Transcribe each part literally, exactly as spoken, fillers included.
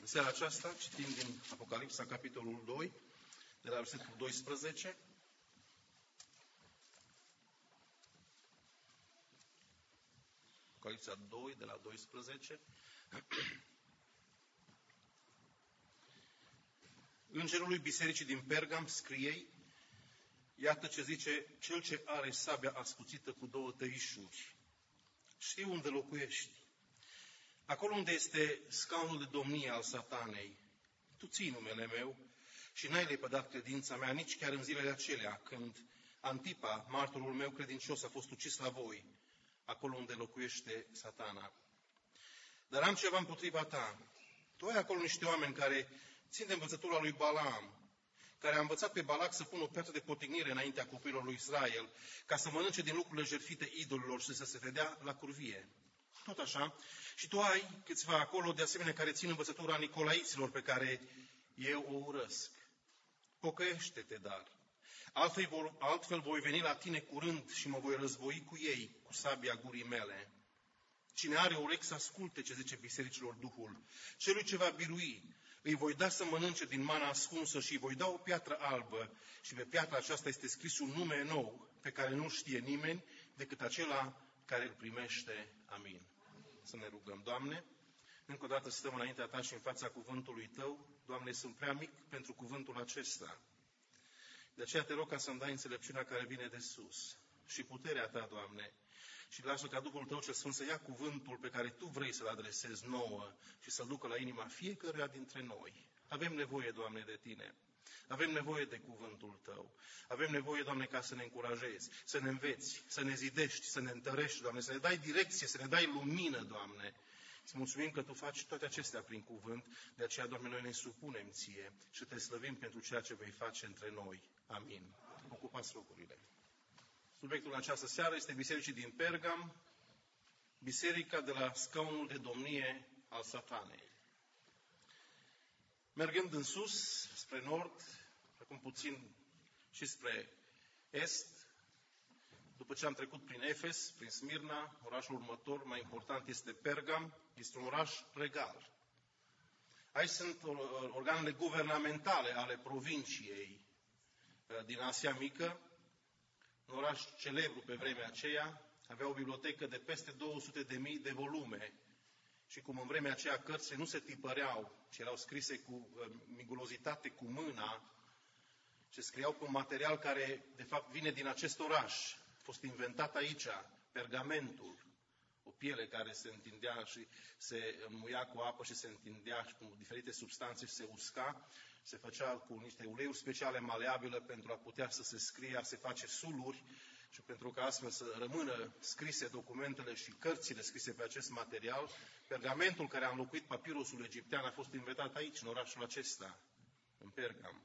seara aceasta citim din Apocalipsa, capitolul doi, de la versetul doisprezece. Apocalipsa doi, de la doisprezece. Îngerul lui bisericii din Pergam scrie: iată ce zice cel ce are sabia ascuțită cu două tăișuri. Știu unde locuiești. Acolo unde este scaunul de domnie al satanei. Tu ții numele meu și n-ai lepădat credința mea nici chiar în zilele acelea, când Antipa, martorul meu credincios, a fost ucis la voi, acolo unde locuiește satana. Dar am ceva împotriva ta. Tu ai acolo niște oameni care țin de învățătura lui Balaam, care a învățat pe Balac să pună o piatră de potignire înaintea copiilor lui Israel, ca să mănânce din lucrurile jertfite idolilor și să se vedea la curvie. Tot așa. Și tu ai câțiva acolo, de asemenea, care țin învățătura nicolaiților, pe care eu o urăsc. Pocăiește-te, dar. Altfel, vor, altfel voi veni la tine curând și mă voi război cu ei, cu sabia gurii mele. Cine are urechi să asculte ce zice bisericilor Duhul, celui ce va birui, îi voi da să mănânce din mana ascunsă și îi voi da o piatră albă și pe piatra aceasta este scris un nume nou, pe care nu știe nimeni decât acela care îl primește. Amin. Să ne rugăm. Doamne, încă o dată stăm înaintea Ta și în fața cuvântului Tău. Doamne, sunt prea mic pentru cuvântul acesta. De aceea te rog ca să-mi dai înțelepciunea care vine de sus și puterea Ta, Doamne, și lasă ca Duhul Tău cel Sfânt să ia cuvântul pe care Tu vrei să-l adresezi nouă și să-l ducă la inima fiecăruia dintre noi. Avem nevoie, Doamne, de Tine. Avem nevoie de cuvântul Tău. Avem nevoie, Doamne, ca să ne încurajezi, să ne înveți, să ne zidești, să ne întărești, Doamne, să ne dai direcție, să ne dai lumină, Doamne. Îți mulțumim că Tu faci toate acestea prin cuvânt, de aceea, Doamne, noi ne supunem Ție și Te slăvim pentru ceea ce vei face între noi. Amin. Ocupați locurile. Subiectul în această seară este bisericii din Pergam, biserica de la scaunul de domnie al satanei. Mergând în sus, spre nord, acum puțin și spre est, după ce am trecut prin Efes, prin Smirna, orașul următor, mai important, este Pergam, este un oraș regal. Aici sunt organele guvernamentale ale provinciei din Asia Mică, un oraș celebru pe vremea aceea, avea o bibliotecă de peste două sute de mii de volume. Și cum în vremea aceea cărțile nu se tipăreau, ci erau scrise cu uh, migulozitate, cu mâna, ce scriau pe un material care, de fapt, vine din acest oraș. A fost inventat aici, pergamentul, o piele care se întindea și se înmuia cu apă și se întindea și cu diferite substanțe și se usca. Se făcea cu niște uleiuri speciale maleabile pentru a putea să se scrie, se face suluri și pentru ca astfel să rămână scrise documentele și cărțile scrise pe acest material. Pergamentul care a înlocuit papirusul egiptean a fost inventat aici, în orașul acesta, în Pergam.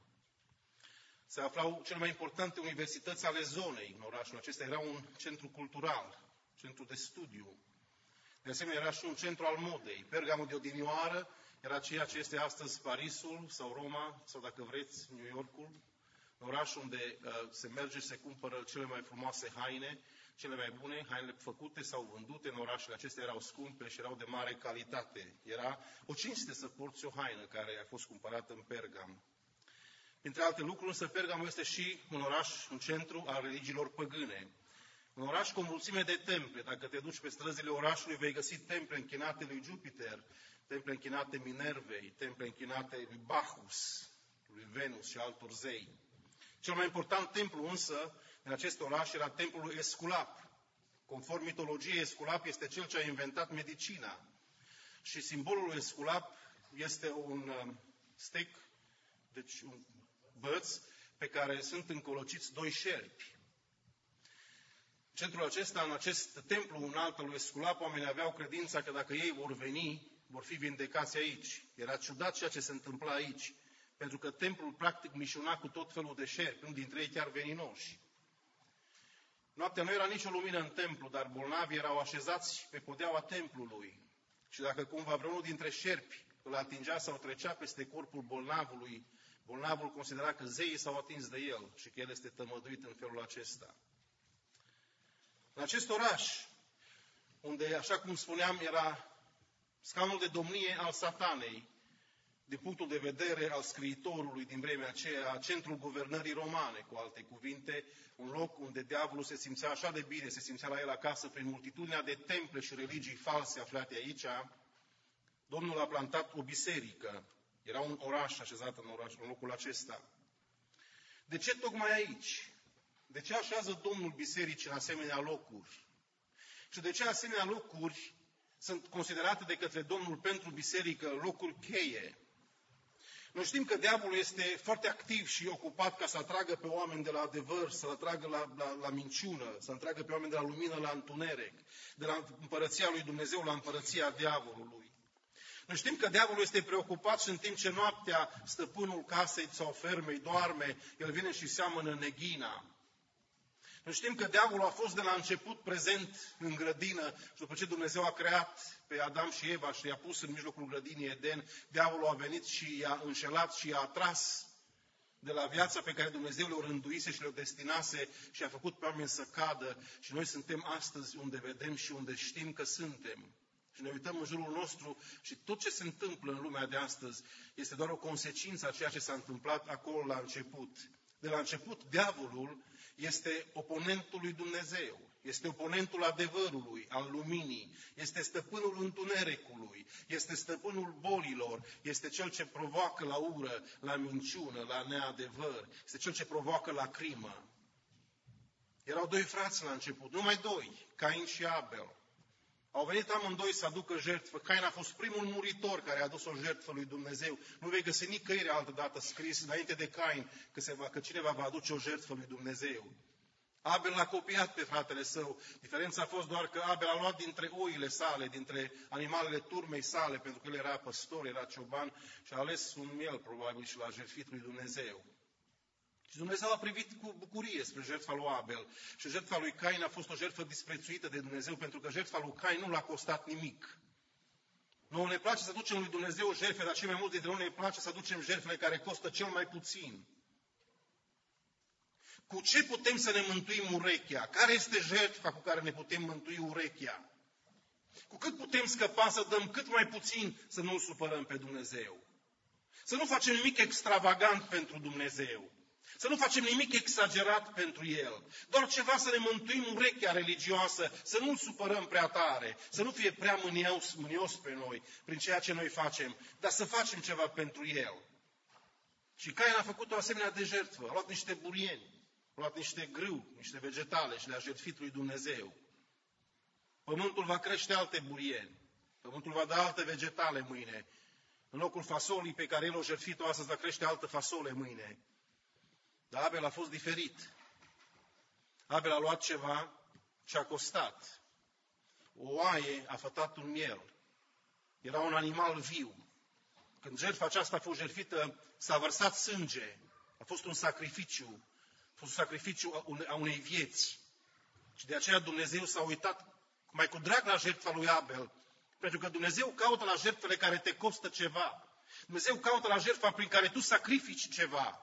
Se aflau cele mai importante universități ale zonei în orașul acesta. Era un centru cultural, centru de studiu. De asemenea, era și un centru al modei. Pergamul de odinioară era ceea ce este astăzi Parisul sau Roma, sau dacă vreți, New Yorkul, un oraș unde uh, se merge și se cumpără cele mai frumoase haine, cele mai bune, hainele făcute sau vândute în orașele acestea erau scumpe și erau de mare calitate. Era o cinste să porți o haină care a fost cumpărată în Pergam. Între alte lucruri, însă Pergamul este și un oraș, un centru al religiilor păgâne. Un oraș cu o mulțime de temple. Dacă te duci pe străzile orașului, vei găsi temple închinate lui Jupiter, temple închinate Minervei, temple închinate lui Bacchus, lui Venus și altor zei. Cel mai important templu însă în acest oraș era templul lui Esculap. Conform mitologiei, Esculap este cel ce a inventat medicina. Și simbolul lui Esculap este un stec, deci un băț pe care sunt încolociți doi șerpi. În centrul acesta, în acest templu înalt al lui Esculap, oamenii aveau credința că dacă ei vor veni, vor fi vindecați aici. Era ciudat ceea ce se întâmpla aici, pentru că templul practic mișuna cu tot felul de șerpi, unul dintre ei chiar veninoși. Noaptea nu era nicio lumină în templu, dar bolnavii erau așezați pe podeaua templului. Și dacă cumva vreunul dintre șerpi îl atingea sau trecea peste corpul bolnavului, bolnavul considera că zeii s-au atins de el și că el este tămăduit în felul acesta. În acest oraș, unde, așa cum spuneam, era scaunul de domnie al satanei, din punctul de vedere al scriitorului din vremea aceea, centrul guvernării romane, cu alte cuvinte, un loc unde diavolul se simțea așa de bine, se simțea la el acasă prin multitudinea de temple și religii false aflate aici. Domnul a plantat o biserică. Era un oraș așezat în, oraș, în locul acesta. De ce tocmai aici? De ce așează Domnul biserici în asemenea locuri? Și de ce asemenea locuri sunt considerate de către Domnul pentru biserică locuri cheie? Noi știm că diavolul este foarte activ și ocupat ca să atragă pe oameni de la adevăr, să atragă la, la, la minciună, să atragă pe oameni de la lumină la întuneric, de la împărăția lui Dumnezeu la împărăția diavolului. Noi știm că diavolul este preocupat și în timp ce noaptea stăpânul casei sau fermei doarme, el vine și seamănă neghina. Noi știm că diavolul a fost de la început prezent în grădină și după ce Dumnezeu a creat pe Adam și Eva și i-a pus în mijlocul grădinii Eden, diavolul a venit și i-a înșelat și i-a atras de la viața pe care Dumnezeu le-o rânduise și le-o destinase și a făcut pe oameni să cadă. Și noi suntem astăzi unde vedem și unde știm că suntem. Și ne uităm în jurul nostru și tot ce se întâmplă în lumea de astăzi este doar o consecință a ceea ce s-a întâmplat acolo la început. De la început, diavolul este oponentul lui Dumnezeu, este oponentul adevărului, al luminii, este stăpânul întunericului, este stăpânul bolilor, este cel ce provoacă la ură, la minciună, la neadevăr, este cel ce provoacă la crimă. Erau doi frați la început, numai doi, Cain și Abel. Au venit amândoi să aducă jertfă. Cain a fost primul muritor care a adus o jertfă lui Dumnezeu. Nu vei găsi nicăieri altădată scris înainte de Cain că, se va, că cineva va aduce o jertfă lui Dumnezeu. Abel l-a copiat pe fratele său. Diferența a fost doar că Abel a luat dintre oile sale, dintre animalele turmei sale, pentru că el era păstor, era cioban și a ales un miel probabil și l-a jertfit lui Dumnezeu. Și Dumnezeu a privit cu bucurie spre jertfa lui Abel. Și jertfa lui Cain a fost o jertfă disprețuită de Dumnezeu, pentru că jertfa lui Cain nu l-a costat nimic. Nouă ne place să ducem lui Dumnezeu jertfe, dar cei mai mulți dintre noi ne place să ducem jertfele care costă cel mai puțin. Cu ce putem să ne mântuim urechea? Care este jertfa cu care ne putem mântui urechea? Cu cât putem scăpa să dăm cât mai puțin să nu-L supărăm pe Dumnezeu? Să nu facem nimic extravagant pentru Dumnezeu. Să nu facem nimic exagerat pentru El. Doar ceva să ne mântuim urechea religioasă, să nu-L supărăm prea tare, să nu fie prea mânios, mânios pe noi prin ceea ce noi facem, dar să facem ceva pentru El. Și Cain a făcut o asemenea de jertfă. A luat niște burieni, a luat niște grâu, niște vegetale și le-a jertfit lui Dumnezeu. Pământul va crește alte burieni. Pământul va da alte vegetale mâine. În locul fasolii pe care El o jertfit-o astăzi va crește altă fasole mâine. Dar Abel a fost diferit. Abel a luat ceva ce a costat. O oaie a fătat un miel. Era un animal viu. Când jertfa aceasta a fost jertfită, s-a vărsat sânge. A fost un sacrificiu. A fost un sacrificiu a unei vieți. Și de aceea Dumnezeu s-a uitat mai cu drag la jertfa lui Abel. Pentru că Dumnezeu caută la jertfele care te costă ceva. Dumnezeu caută la jertfa prin care tu sacrifici ceva.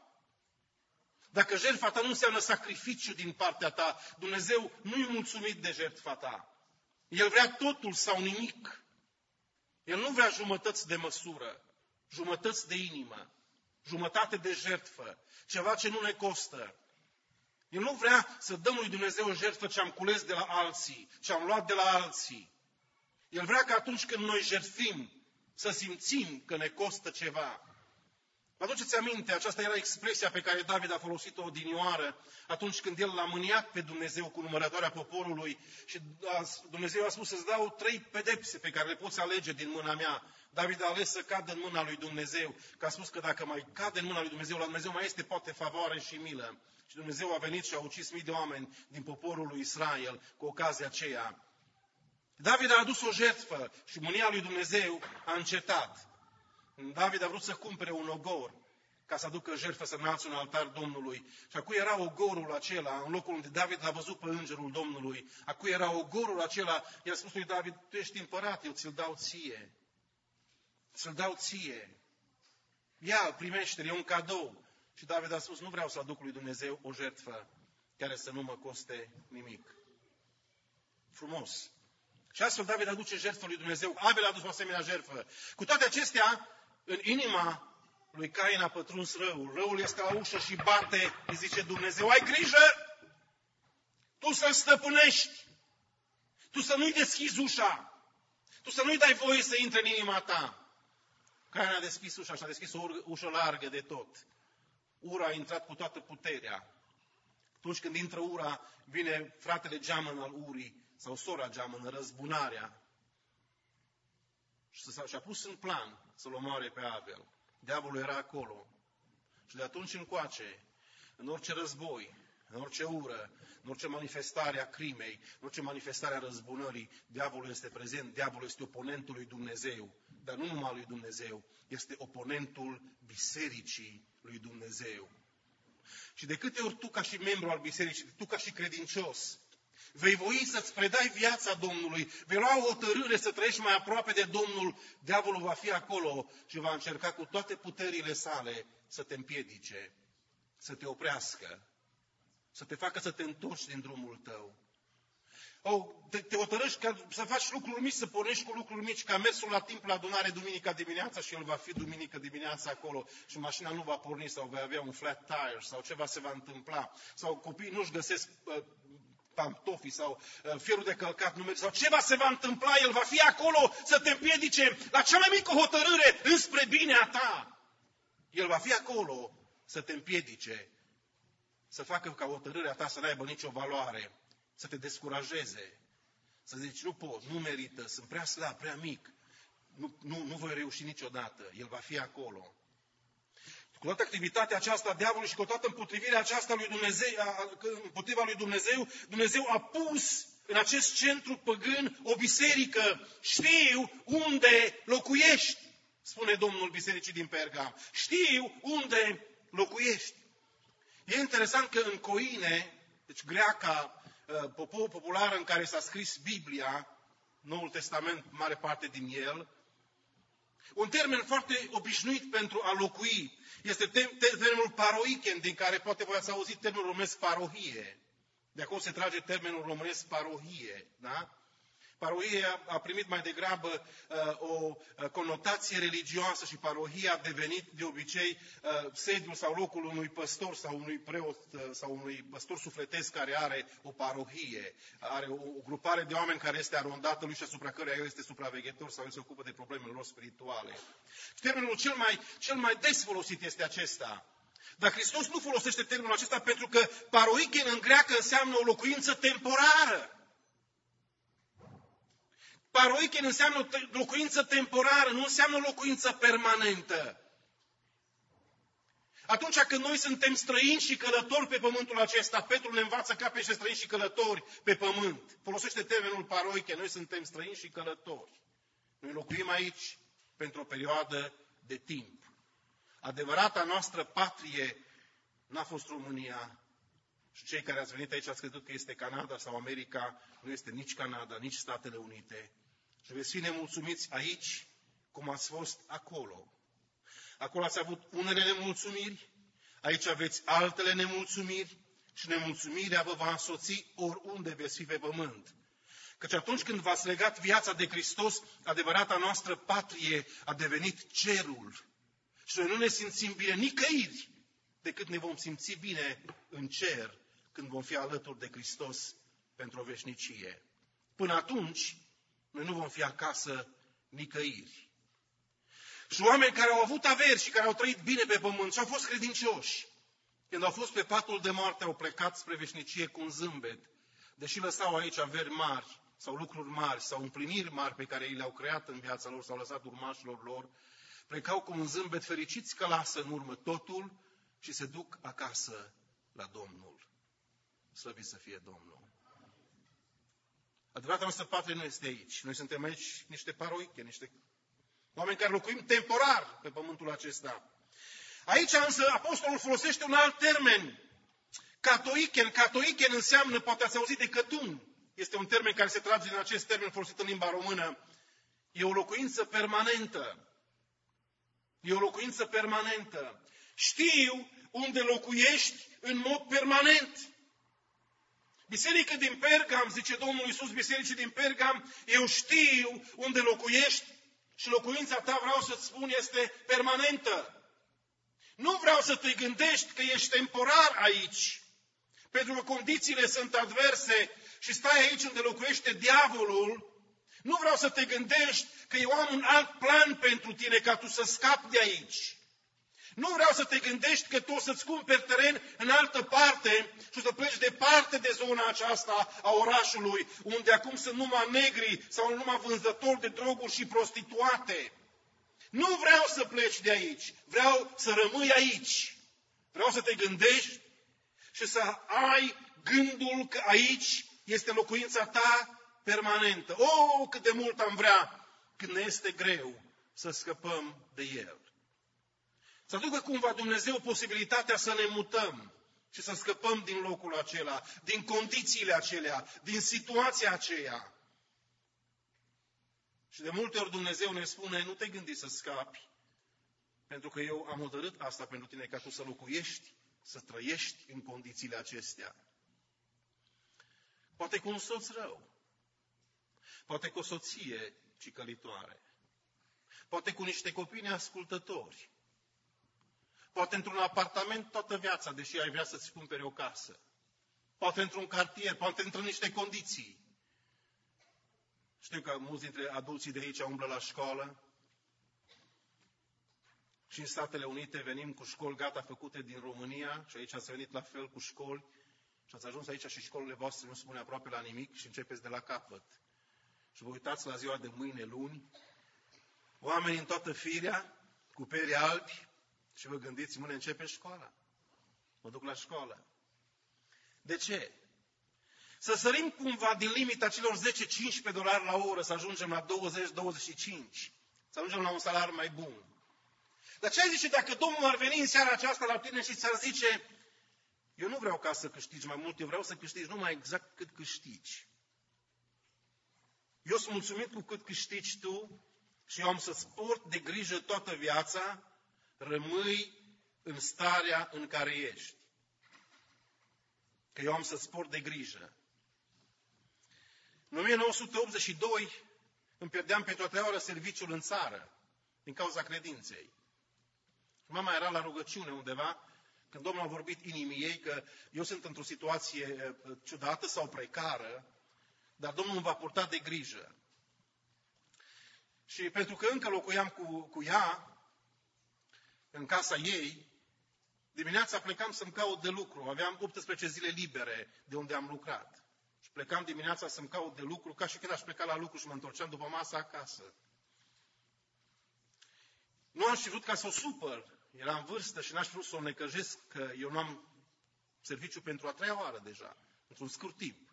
Dacă jertfa ta nu înseamnă sacrificiu din partea ta, Dumnezeu nu e mulțumit de jertfa ta. El vrea totul sau nimic. El nu vrea jumătăți de măsură, jumătăți de inimă, jumătate de jertfă, ceva ce nu ne costă. El nu vrea să dăm lui Dumnezeu o jertfă ce am cules de la alții, ce am luat de la alții. El vrea că atunci când noi jertfim, să simțim că ne costă ceva. Vă aduceți aminte, aceasta era expresia pe care David a folosit-o odinioară atunci când el l-a mâniat pe Dumnezeu cu numărătoarea poporului și Dumnezeu a spus să-ți dau trei pedepse pe care le poți alege din mâna mea. David a ales să cadă în mâna lui Dumnezeu, că a spus că dacă mai cade în mâna lui Dumnezeu, la Dumnezeu mai este poate favoare și milă. Și Dumnezeu a venit și a ucis mii de oameni din poporul lui Israel cu ocazia aceea. David a adus o jertfă și mânia lui Dumnezeu a încetat. David a vrut să cumpere un ogor ca să aducă jertfă, să înalțe un altar Domnului. Și acu era ogorul acela, în locul unde David l-a văzut pe îngerul Domnului. Acu era ogorul acela, i-a spus lui David, tu ești împărat, eu ți-l dau ție. Ți-l dau ție. Ia-l, primește-l, e un cadou. Și David a spus, nu vreau să aduc lui Dumnezeu o jertfă care să nu mă coste nimic. Frumos. Și astfel David aduce jertfă lui Dumnezeu. Abel a adus o asemenea jertfă. Cu toate acestea, în inima lui Cain a pătruns răul. Răul este la ușă și bate, îi zice Dumnezeu, ai grijă! Tu să-l stăpânești! Tu să nu-i deschizi ușa! Tu să nu-i dai voie să intre în inima ta! Cain a deschis ușa și a deschis o ușă largă de tot. Ura a intrat cu toată puterea. Atunci când intră ura, vine fratele geamăn al urii sau sora geamănă, răzbunarea. Și a pus în plan să-l omoare pe Abel. Diavolul era acolo. Și de atunci încoace, în orice război, în orice ură, în orice manifestare a crimei, în orice manifestare a răzbunării, diavolul este prezent, diavolul este oponentul lui Dumnezeu. Dar nu numai lui Dumnezeu, este oponentul bisericii lui Dumnezeu. Și de câte ori tu ca și membru al bisericii, tu ca și credincios, vei voi să-ți predai viața Domnului, vei lua o hotărâre să trăiești mai aproape de Domnul, diavolul va fi acolo și va încerca cu toate puterile sale să te împiedice, să te oprească, să te facă să te întorci din drumul tău. Oh, te, te hotărăști ca să faci lucruri mici, să pornești cu lucruri mici, ca mersul la timp la adunare duminica dimineața și el va fi duminică dimineața acolo și mașina nu va porni sau vei avea un flat tire sau ceva se va întâmpla. Sau copiii nu-și găsesc uh, pantofii sau uh, fierul de călcat nu merge sau ceva se va întâmpla, el va fi acolo să te împiedice la cea mai mică hotărâre înspre binea ta. El va fi acolo să te împiedice, să facă ca hotărârea ta să n-aibă nicio valoare. Să te descurajeze, să zici, nu pot, nu merită, sunt prea slab, prea mic, nu, nu, nu voi reuși niciodată, el va fi acolo. Cu toată activitatea aceasta, diavolul și cu toată împotrivirea aceasta lui Dumnezeu, împotriva lui Dumnezeu, Dumnezeu a pus în acest centru păgân o biserică. Știu unde locuiești, spune Domnul bisericii din Pergam. Știu unde locuiești. E interesant că în Coine, deci greaca, populară în care s-a scris Biblia, Noul Testament, mare parte din el, un termen foarte obișnuit pentru a locui este termenul paroichen, din care poate voi ați auzit termenul românesc parohie. De acolo se trage termenul românesc parohie. Da? Parohie a primit mai degrabă uh, o conotație religioasă și parohia a devenit de obicei uh, sediul sau locul unui păstor sau unui preot uh, sau unui păstor sufletesc care are o parohie, are o, o grupare de oameni care este arondată lui și asupra căreia el este supraveghetor sau el se ocupă de problemele lor spirituale. Și termenul cel mai, cel mai des folosit este acesta. Dar Hristos nu folosește termenul acesta pentru că paroichen în greacă înseamnă o locuință temporară. Paroichen înseamnă locuință temporară, nu înseamnă locuință permanentă. Atunci când noi suntem străini și călători pe pământul acesta, Petru ne învață ca pe niște străini și călători pe pământ. Folosește termenul paroichen, noi suntem străini și călători. Noi locuim aici pentru o perioadă de timp. Adevărata noastră patrie n-a fost România. Și cei care ați venit aici ați crezut că este Canada sau America, nu este nici Canada, nici Statele Unite. Și veți fi nemulțumiți aici, cum ați fost acolo. Acolo ați avut unele nemulțumiri, aici aveți altele nemulțumiri și nemulțumirea vă va însoți oriunde veți fi pe pământ. Căci atunci când v-ați legat viața de Hristos, adevărata noastră patrie a devenit cerul. Și noi nu ne simțim bine nicăieri decât ne vom simți bine în cer când vom fi alături de Hristos pentru o veșnicie. Până atunci, noi nu vom fi acasă nicăieri. Și oameni care au avut averi și care au trăit bine pe pământ și au fost credincioși, când au fost pe patul de moarte, au plecat spre veșnicie cu un zâmbet, deși lăsau aici averi mari sau lucruri mari sau împliniri mari pe care ei le-au creat în viața lor sau lăsat urmașilor lor, plecau cu un zâmbet fericiți că lasă în urmă totul și se duc acasă la Domnul. Slăvit să fie Domnul! Adevărata noastră patrie nu este aici. Noi suntem aici niște paroiche, niște oameni care locuim temporar pe pământul acesta. Aici însă apostolul folosește un alt termen. Catoichen. Catoichen înseamnă, poate ați auzit de cătun. Este un termen care se trage din acest termen folosit în limba română. E o locuință permanentă. E o locuință permanentă. Știu unde locuiești în mod permanent. Biserică din Pergam, zice Domnul Iisus, bisericii din Pergam, eu știu unde locuiești Și locuința ta, vreau să-ți spun, este permanentă. Nu vreau să te gândești că ești temporar aici, pentru că condițiile sunt adverse și stai aici unde locuiește diavolul. Nu vreau să te gândești că eu am un alt plan pentru tine ca tu să scapi de aici. Nu vreau să te gândești că tu o să-ți cumperi teren în altă parte și o să pleci departe de zona aceasta a orașului, unde acum sunt numai negri sau numai vânzători de droguri și prostituate. Nu vreau să pleci de aici, vreau să rămâi aici. Vreau să te gândești și să ai gândul că aici este locuința ta permanentă. O, cât de mult am vrea când ne este greu să scăpăm de el. Să aducă cumva Dumnezeu posibilitatea să ne mutăm și să scăpăm din locul acela, din condițiile acelea, din situația aceea. Și de multe ori Dumnezeu ne spune, nu te gândi să scapi, pentru că eu am hotărât asta pentru tine, ca tu să locuiești, să trăiești în condițiile acestea. Poate cu un soț rău, poate cu o soție cicălitoare, poate cu niște copii neascultători, poate într-un apartament toată viața, deși ai vrea să-ți cumperi o casă, poate într-un cartier, poate într niște condiții. Știu că mulți dintre adulții de aici umblă la școală și în Statele Unite venim cu școli gata făcute din România și aici ați venit la fel cu școli și ați ajuns aici și școlile voastre nu spune aproape la nimic și începeți de la capăt. Și vă uitați la ziua de mâine, luni, oameni în toată firea, cu perii albi și vă gândiți, mâine începe școala. Mă duc la școală. De ce? Să sărim cumva din limita celor zece cincisprezece dolari la oră, să ajungem la douăzeci douăzeci și cinci, să ajungem la un salariu mai bun. Dar ce ai zice dacă Domnul ar veni în seara aceasta la tine și ți-ar zice, eu nu vreau ca să câștigi mai mult, eu vreau să câștigi numai exact cât câștigi. Eu sunt mulțumit cu cât câștigi tu și eu am să-ți port de grijă toată viața, rămâi în starea în care ești. Că eu am să-ți port de grijă. În o mie nouă sute optzeci și doi îmi pierdeam pentru a treia oară serviciul în țară, din cauza credinței. Mama era la rugăciune undeva, când Domnul a vorbit inimii ei că eu sunt într-o situație ciudată sau precară, dar Domnul îmi va purta de grijă. Și pentru că încă locuiam cu, cu ea, în casa ei, dimineața plecam să-mi caut de lucru. Aveam optsprezece zile libere de unde am lucrat. Și plecam dimineața să-mi caut de lucru, ca și când aș pleca la lucru și mă întorceam după masă acasă. Nu am și vrut ca să o supăr. Era în vârstă și n-aș vrut să o necăjesc, că eu nu am serviciu pentru a treia oară deja, într-un scurt timp.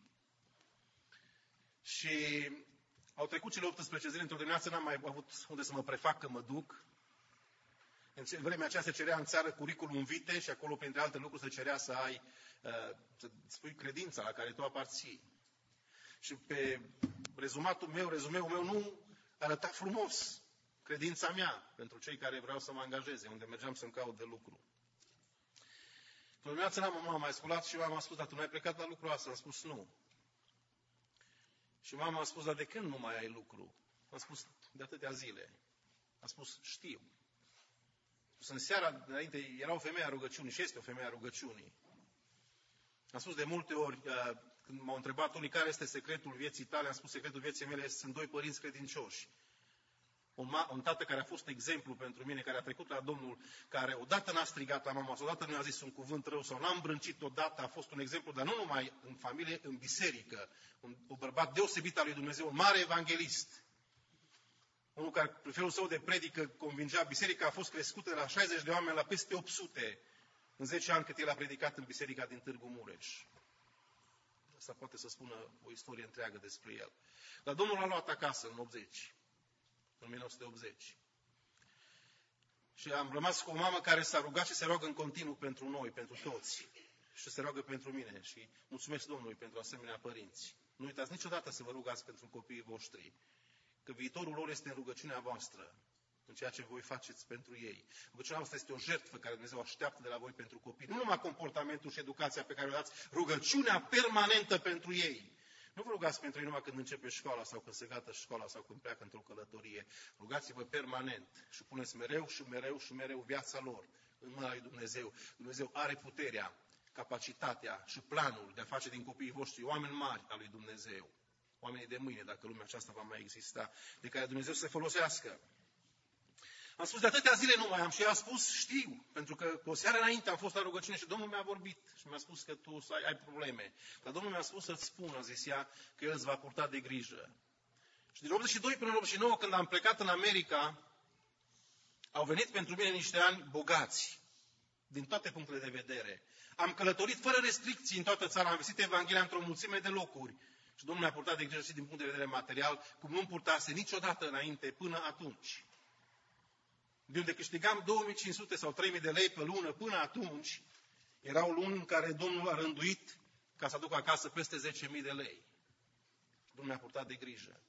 Și au trecut cele optsprezece zile, într-o dimineață n-am mai avut unde să mă prefac că mă duc. În vremea aceea se cerea în țară curriculum vitae și acolo, printre alte lucruri, se cerea să ai, să spui credința la care tu aparții. Și pe rezumatul meu, rezumeul meu nu arăta frumos credința mea pentru cei care vreau să mă angajeze, unde mergeam să-mi caut de lucru. Într-o dimineață mama m-a sculat și mama a spus, dar tu nu ai plecat la lucru asta? Am spus, nu. Și mama a spus, dar de când nu mai ai lucru? Am spus, de atâtea zile. A spus, știu. În seara înainte era o femeie a rugăciunii și este o femeie a rugăciunii. Am spus de multe ori, când m-au întrebat unii care este secretul vieții tale, am spus secretul vieții mele sunt doi părinți credincioși. Un, ma, un tată care a fost exemplu pentru mine, care a trecut la Domnul, care odată n-a strigat la mama, sau odată nu a zis un cuvânt rău, sau n-a îmbrâncit odată, a fost un exemplu, dar nu numai în familie, în biserică. Un, un bărbat deosebit al lui Dumnezeu, un mare evanghelist. Unul care, prin felul său de predică, convingea biserica, a fost crescută de la șaizeci de oameni la peste opt sute în zece ani cât el a predicat în biserica din Târgu Mureș. Asta poate să spună o istorie întreagă despre el. Dar Domnul l-a luat acasă în optzeci, în o mie nouă sute optzeci. Și am rămas cu o mamă care s-a rugat și se roagă în continuu pentru noi, pentru toți. Și se roagă pentru mine și mulțumesc Domnului pentru asemenea părinți. Nu uitați niciodată să vă rugați pentru copiii voștri, că viitorul lor este în rugăciunea voastră, în ceea ce voi faceți pentru ei. Rugăciunea voastră este o jertfă care Dumnezeu așteaptă de la voi pentru copii. Nu numai comportamentul și educația pe care o dați, rugăciunea permanentă pentru ei. Nu vă rugați pentru ei numai când începe școala sau când se gata școala sau când pleacă într-o călătorie. Rugați-vă permanent și puneți mereu și mereu și mereu viața lor în mâna lui Dumnezeu. Dumnezeu are puterea, capacitatea și planul de a face din copiii voștri oameni mari al lui Dumnezeu. Oamenii de mâine, dacă lumea aceasta va mai exista, de care Dumnezeu să se folosească. Am spus de atâtea zile nu mai am și eu am spus, știu, pentru că cu o seară înainte am fost la rugăciune și Domnul mi-a vorbit și mi-a spus că tu ai, ai probleme. Dar Domnul mi-a spus să-ți spun, a zis ea, că El îți va purta de grijă. Și din optzeci și doi până în optzeci și nouă, când am plecat în America, au venit pentru mine niște ani bogați, din toate punctele de vedere. Am călătorit fără restricții în toată țara, am vestit Evanghelia într-o mulțime de locuri. Și Domnul mi-a purtat de grijă și din punct de vedere material, cum nu-mi purtase niciodată înainte până atunci. De unde câștigam două mii cinci sute sau trei mii de lei pe lună până atunci, erau luni în care Domnul a rânduit ca să aduc acasă peste zece mii de lei. Domnul mi-a purtat de grijă.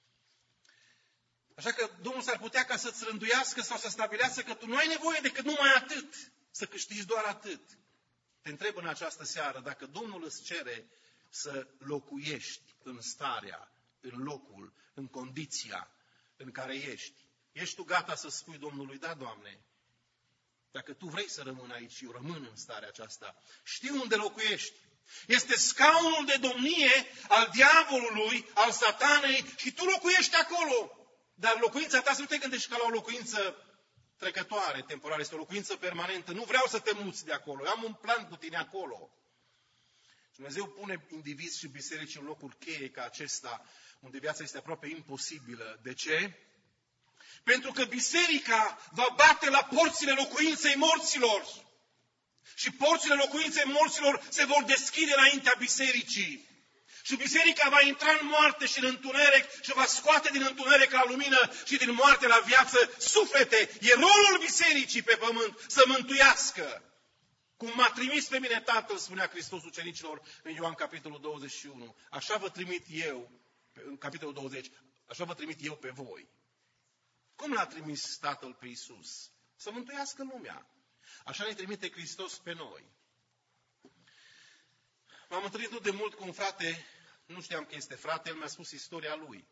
Așa că Domnul s-ar putea ca să-ți rânduiască sau să stabilească că tu nu ai nevoie decât numai atât, să câștigi doar atât. Te întreb în această seară dacă Domnul îți cere să locuiești în starea, în locul, în condiția în care ești. Ești tu gata să spui Domnului, da, Doamne, dacă Tu vrei să rămân aici, eu rămân în starea aceasta. Știu unde locuiești. Este scaunul de domnie al diavolului, al satanei și tu locuiești acolo. Dar locuința ta să nu te gândești ca la o locuință trecătoare, temporară, este o locuință permanentă. Nu vreau să te muți de acolo, eu am un plan cu tine acolo. Dumnezeu pune indivizi și biserici în locuri cheie ca acesta, unde viața este aproape imposibilă. De ce? Pentru că biserica va bate la porțile locuinței morților. Și porțile locuinței morților se vor deschide înaintea bisericii. Și biserica va intra în moarte și în întuneric și va scoate din întuneric la lumină și din moarte la viață suflete. E rolul bisericii pe pământ să mântuiască. Cum m-a trimis pe mine Tatăl, spunea Hristos ucenicilor în Ioan capitolul douăzeci și unu. Așa vă trimit eu, în capitolul douăzeci, așa vă trimit eu pe voi. Cum l-a trimis Tatăl pe Iisus? Să mântuiască lumea. Așa ne trimite Hristos pe noi. M-am întâlnit nu de mult cu un frate, nu știam că este frate, el mi-a spus istoria lui.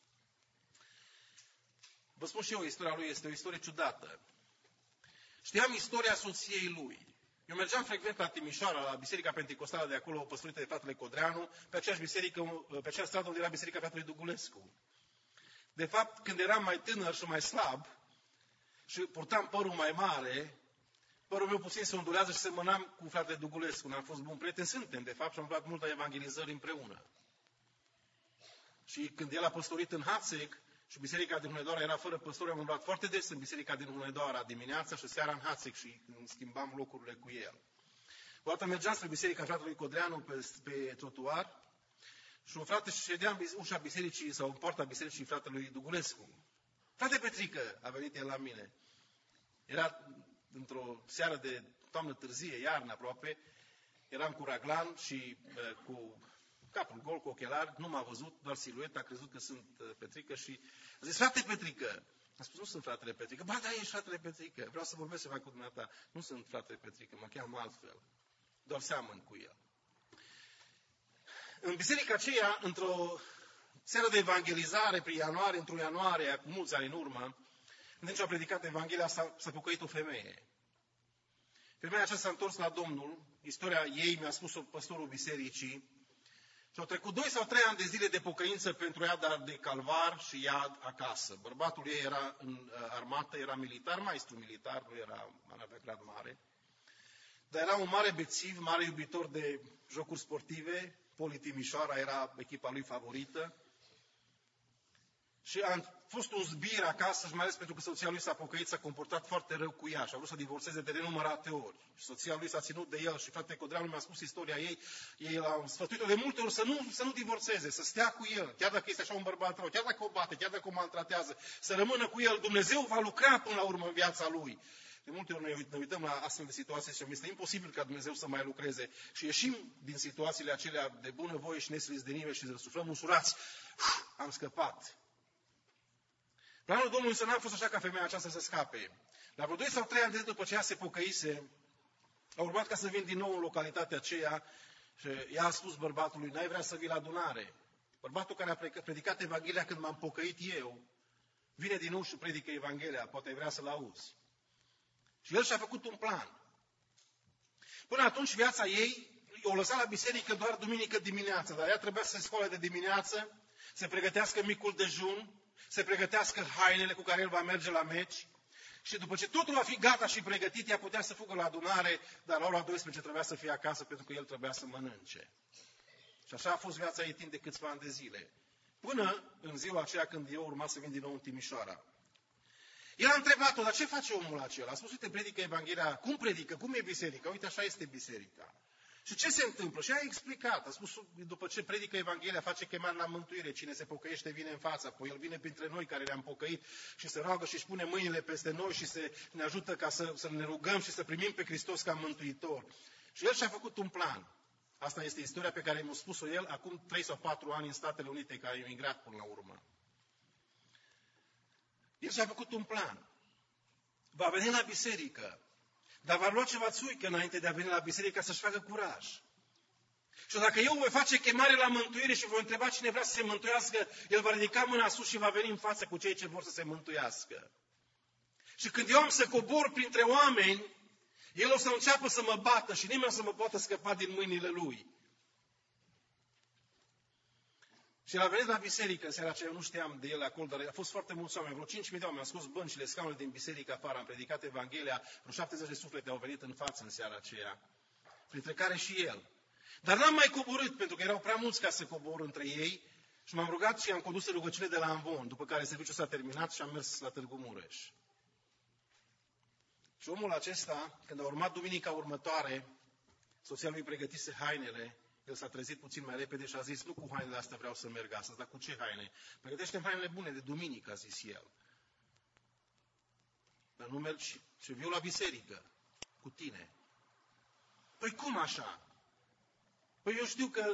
Vă spun și eu, istoria lui este o istorie ciudată. Știam istoria soției lui. Eu mergeam frecvent la Timișoara, la Biserica Pentecostală de acolo, păstorită de fratele Codreanu, pe aceeași biserică, pe aceeași stradă unde era Biserica fratelui Dugulescu. De fapt, când eram mai tânăr și mai slab și purtam părul mai mare, părul meu puțin se ondulează și semănam cu fratele Dugulescu. N-am fost bun prieten, suntem, de fapt, și am luat multe evangelizări împreună. Și când el a păstorit în Hațeg și Biserica din Hunedoara era fără păstori, am umblat foarte des în Biserica din Hunedoara, dimineața și seara în Hațeg și schimbam locurile cu el. O dată mergeam spre Biserica fratelui Codreanu pe, pe trotuar și un frate ședea în ușa bisericii sau în poarta bisericii fratelui Dugulescu. Frate Petrică, a venit el la mine. Era într-o seară de toamnă târzie, iarnă aproape, eram cu raglan și uh, cu capul gol, cu ochelari, nu m-a văzut, doar silueta, a crezut că sunt uh, Petrică și a zis, frate Petrică, a spus, nu sunt fratele Petrică, ba da, ești fratele Petrică, vreau să vorbesc ceva cu dumneata, nu sunt fratele Petrică, mă cheamă altfel, doar seamăn cu el. În biserica aceea, într-o seară de evangelizare, prin ianuarie, într-o ianuarie, cu mulți ani în urmă, în timp ce a predicat Evanghelia, s-a, s-a pocăit o femeie. Femeia aceasta s-a întors la Domnul, istoria ei mi-a spus-o păstorul bisericii, și au trecut doi sau trei ani de zile de pocăință pentru ea, dar de calvar și iad acasă. Bărbatul ei era în armată, era militar, maestru militar, nu era, nu avea grad mare, dar era un mare bețiv, mare iubitor de jocuri sportive, Poli Timișoara era echipa lui favorită. Și a fost un zbir acasă, și mai ales pentru că soția lui s-a pocăit, s-a comportat foarte rău cu ea și a vrut să divorțeze de nenumărate ori. Și soția lui s-a ținut de el și fratele Codreanu mi-a spus istoria ei, ei l-au sfătuit-o de multe ori să nu, să nu divorțeze, să stea cu el, chiar dacă este așa un bărbat rău, chiar dacă o bate, chiar dacă o maltratează, să rămână cu el. Dumnezeu va lucra până la urmă în viața lui. De multe ori ne uităm la astfel de situații și este imposibil ca Dumnezeu să mai lucreze. Și ieșim din situațiile acelea de bunăvoie și neslizdenire și suflăm usurați. Uf, am scăpat. Planul Domnului însă n-a fost așa ca femeia aceasta să scape. La vreo doi sau trei ani de zi după ce ea se pocăise, a urmat ca să vin din nou în localitatea aceea și ea a spus bărbatului, n-ai vrea să vii la adunare? Bărbatul care a predicat Evanghelia când m-am pocăit eu, vine din nou și predică Evanghelia, poate vrea să-l auzi. Și el și-a făcut un plan. Până atunci viața ei o lăsa la biserică doar duminică dimineața, dar ea trebuia să se scoale de dimineață, să pregătească micul dejun, să pregătească hainele cu care el va merge la meci și după ce totul va fi gata și pregătit, ea putea să fugă la adunare, dar la ora douăsprezece trebuia să fie acasă pentru că el trebuia să mănânce. Și așa a fost viața ei timp de câțiva ani de zile. Până în ziua aceea când eu urma să vin din nou în Timișoara. El a întrebat-o, dar ce face omul acela? A spus, uite, predică Evanghelia. Cum predică? Cum e biserica? Uite, așa este biserica. Și ce se întâmplă? Și a explicat. A spus, după ce predică Evanghelia, face chemare la mântuire. Cine se pocăiește vine în față. Apoi el vine printre noi care ne-am pocăit și se roagă și își pune mâinile peste noi și se, ne ajută ca să, să ne rugăm și să primim pe Hristos ca mântuitor. Și el și-a făcut un plan. Asta este istoria pe care mi-a spus-o el acum trei sau patru ani în Statele Unite, care a emigrat până la urmă. El și-a făcut un plan. Va veni la biserică, dar va lua ceva țuică înainte de a veni la biserică să-și facă curaj. Și dacă eu voi face chemare la mântuire și voi întreba cine vrea să se mântuiască, el va ridica mâna sus și va veni în față cu cei ce vor să se mântuiască. Și când eu am să cobor printre oameni, el o să înceapă să mă bată și nimeni o să mă poată scăpa din mâinile lui. Și el a venit la biserică în seara aceea, eu nu știam de el acolo, dar a fost foarte mulți oameni, vreo cinci mii de oameni, am scos băncile, scaunele din biserică afară, am predicat Evanghelia, vreo șaptezeci de suflete au venit în față în seara aceea, printre care și el. Dar n-am mai coborât, pentru că erau prea mulți ca să cobor între ei și m-am rugat și am condus rugăciune de la Amvon, după care serviciul s-a terminat și am mers la Târgu Mureș. Și omul acesta, când a urmat duminica următoare, soția lui pregătise hainele, el s-a trezit puțin mai repede și a zis, nu cu hainele astea vreau să merg astăzi, dar cu ce haine? Pregătește-mi hainele bune de duminică, a zis el. Dar nu mergi și viu la biserică cu tine. Păi cum așa? Păi eu știu că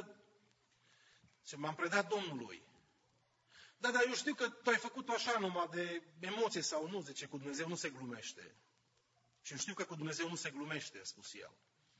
ce m-am predat Domnului. Da, dar eu știu că tu ai făcut-o așa numai de emoție sau nu, zice, cu Dumnezeu nu se glumește. Și eu știu că cu Dumnezeu nu se glumește, a spus el.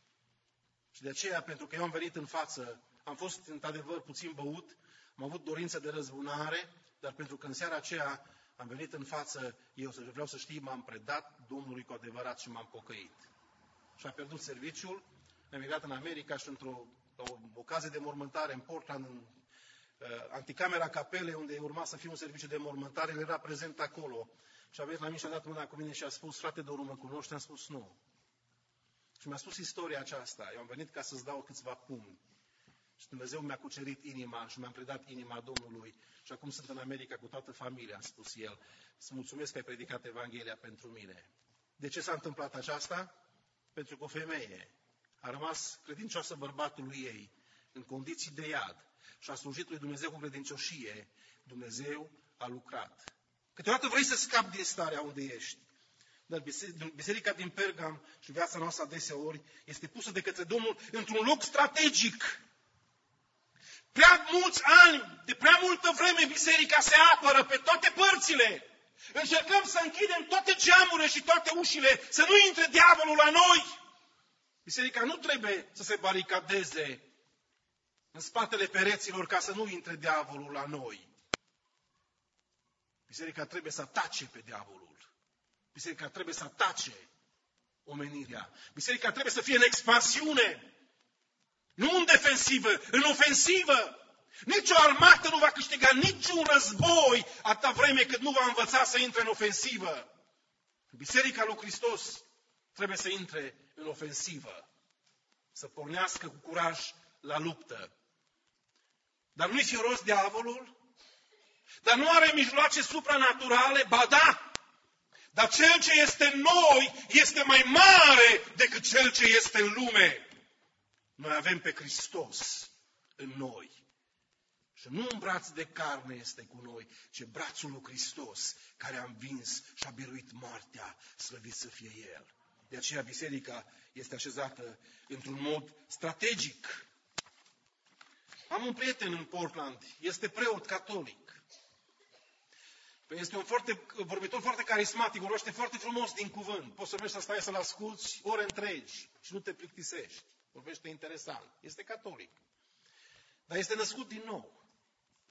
Și de aceea, pentru că eu am venit în față, am fost într-adevăr puțin băut, am avut dorință de răzbunare, dar pentru că în seara aceea am venit în față, eu vreau să știi, m-am predat Domnului cu adevărat și m-am pocăit. Și a pierdut serviciul, am emigrat în America și într-o o ocazie de mormântare în Portland, în uh, anticamera capelei, unde urma să fie un serviciu de mormântare, el era prezent acolo. Și a venit la mine și a dat mâna cu mine și a spus, frate Doru, mă cunoști? Am spus, nu. Și mi-a spus istoria aceasta. Eu am venit ca să-ți dau câțiva pumni. Și Dumnezeu mi-a cucerit inima și mi-am predat inima Domnului. Și acum sunt în America cu toată familia, a spus el. Să mulțumesc că ai predicat Evanghelia pentru mine. De ce s-a întâmplat aceasta? Pentru că o femeie a rămas credincioasă bărbatului ei, în condiții de iad, și a slujit lui Dumnezeu cu credincioșie. Dumnezeu a lucrat. Câteodată vrei să scapi din starea unde ești. Dar biserica din Pergam și viața noastră adeseori este pusă de către Domnul într-un loc strategic. Prea mulți ani, de prea multă vreme, biserica se apără pe toate părțile. Încercăm să închidem toate geamurile și toate ușile, să nu intre diavolul la noi. Biserica nu trebuie să se baricadeze în spatele pereților ca să nu intre diavolul la noi. Biserica trebuie să atace pe diavolul. Biserica trebuie să atace omenirea. Biserica trebuie să fie în expansiune. Nu în defensivă, în ofensivă. Nici o armată nu va câștiga niciun război atâta vreme cât nu va învăța să intre în ofensivă. Biserica lui Hristos trebuie să intre în ofensivă. Să pornească cu curaj la luptă. Dar nu-i fioros diavolul? Dar nu are mijloace supranaturale? Ba da! Dar cel ce este în noi este mai mare decât cel ce este în lume. Noi avem pe Hristos în noi. Și nu un braț de carne este cu noi, ci brațul lui Hristos, care a învins și a biruit moartea, slăvit să fie El. De aceea biserica este așezată într-un mod strategic. Am un prieten în Portland, este preot catolic. Este un foarte, vorbitor foarte carismatic, vorbește foarte frumos din cuvânt. Poți să mergi să stai să-l asculți ore întregi și nu te plictisești. Vorbește interesant. Este catolic. Dar este născut din nou.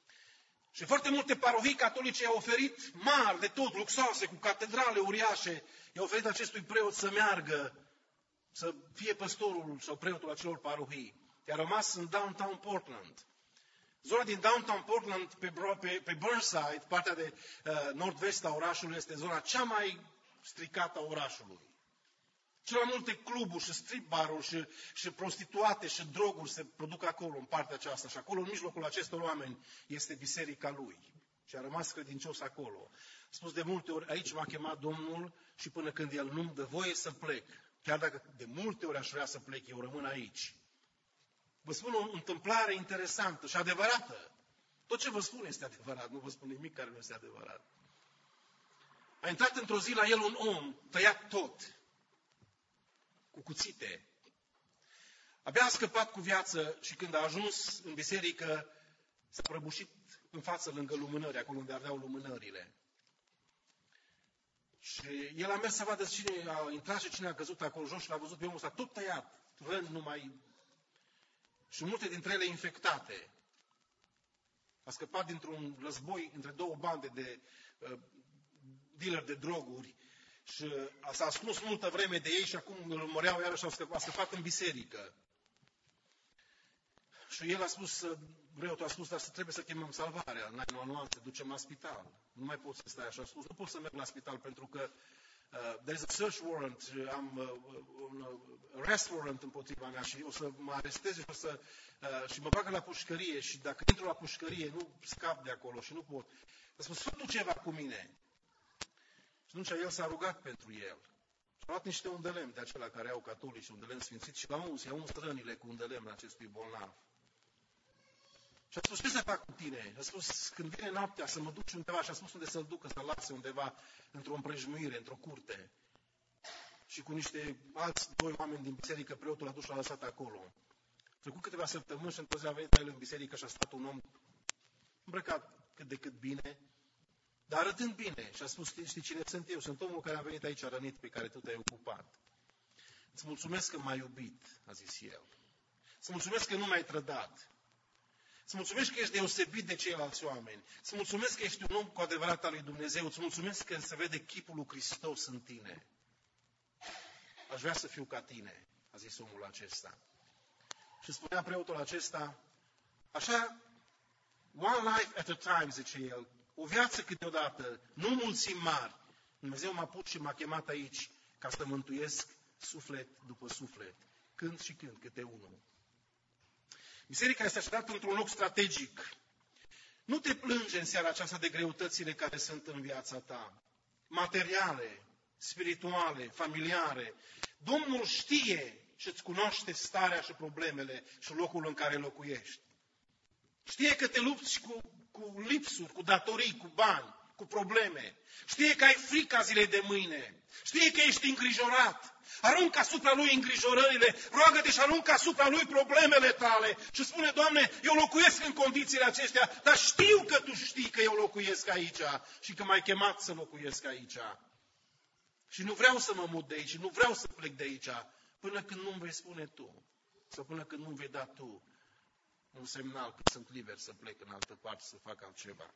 Și foarte multe parohii catolice i-au oferit mari de tot, luxoase, cu catedrale uriașe, i-au oferit acestui preot să meargă, să fie păstorul sau preotul acelor parohii. I-a rămas în downtown Portland. Zona din downtown Portland, pe, pe, pe Burnside, partea de uh, nord-vest a orașului, este zona cea mai stricată a orașului. Cele mai multe cluburi și strip bar-uri și, și prostituate și droguri se produc acolo, în partea aceasta. Și acolo, în mijlocul acestor oameni, este biserica lui. Și a rămas credincios acolo. A spus de multe ori, aici m-a chemat Domnul și până când El nu-mi dă voie să plec, chiar dacă de multe ori aș vrea să plec, eu rămân aici. Vă spun o întâmplare interesantă și adevărată. Tot ce vă spun este adevărat, nu vă spun nimic care nu este adevărat. A intrat într-o zi la el un om, tăiat tot, cu cuțite. Abia a scăpat cu viață și când a ajuns în biserică, s-a prăbușit în față lângă lumânări, acolo unde ardeau lumânările. Și el a mers să vadă cine a intrat și cine a căzut acolo jos și l-a văzut pe omul ăsta tot tăiat, răni numai, și multe dintre ele infectate. A scăpat dintr-un război între două bande de uh, dealeri de droguri și s-a ascuns multă vreme de ei și acum îl urmăreau iarăși, a scăpat, a scăpat în biserică. Și el a spus, preotul a spus, dar trebuie să chemăm salvarea, n-ai nuanțe, te ducem la spital. Nu mai poți să stai așa. A spus, nu pot să merg la spital pentru că uh, there is a search warrant, am uh, un uh, arrest warrant împotriva mea și o să mă aresteze și, o să, uh, și mă bagă la pușcărie și dacă intru la pușcărie nu scap de acolo și nu pot. A spus, fă tu ceva cu mine. Și atunci el s-a rugat pentru el. Și a luat niște undelemni de acelea care au catolici, undelemni sfințiți și l-a uns, i-a uns rănile cu undelemni acestui bolnav. Și a spus, ce să fac cu tine? A spus, când vine noaptea să mă duci undeva, și a spus unde să-l ducă, să-l lase undeva într-o împrejmuire, într-o curte. Și cu niște alți doi oameni din biserică, preotul l-a dus și l-a lăsat acolo. Trecut câteva săptămâni și într-o zi a venit el în biserică și a stat un om îmbrăcat cât de cât bine, dar arătând bine. Și a spus, știi cine sunt eu? Sunt omul care a venit aici rănit, pe care tu te-ai ocupat. Îți mulțumesc că m-ai iubit, a zis el. Îți mulțumesc că nu m-ai trădat. Îți mulțumesc că ești deosebit de ceilalți oameni. Îți mulțumesc că ești un om cu adevărat al lui Dumnezeu. Îți mulțumesc că se vede chipul lui Hristos în tine. Aș vrea să fiu ca tine, a zis omul acesta. Și spunea preotul acesta, așa, one life at a time, zice el, o viață câteodată, nu mulțimi mari. Dumnezeu m-a pus și m-a chemat aici ca să mântuiesc suflet după suflet, când și când, câte unul. Biserica este așezată într-un loc strategic. Nu te plânge în seara aceasta de greutățile care sunt în viața ta. Materiale, spirituale, familiare. Domnul știe și îți cunoaște starea și problemele și locul în care locuiești. Știe că te lupți cu, cu lipsuri, cu datorii, cu bani, cu probleme. Știe că ai frica zilei de mâine. Știe că ești îngrijorat. Aruncă asupra lui îngrijorările, roagă-te și aruncă asupra lui problemele tale și spune, Doamne, eu locuiesc în condițiile acestea, dar știu că Tu știi că eu locuiesc aici și că m-ai chemat să locuiesc aici. Și nu vreau să mă mut de aici, nu vreau să plec de aici, până când nu-mi vei spune Tu, sau până când nu-mi vei da Tu un semnal că sunt liber să plec în altă parte, să fac altceva.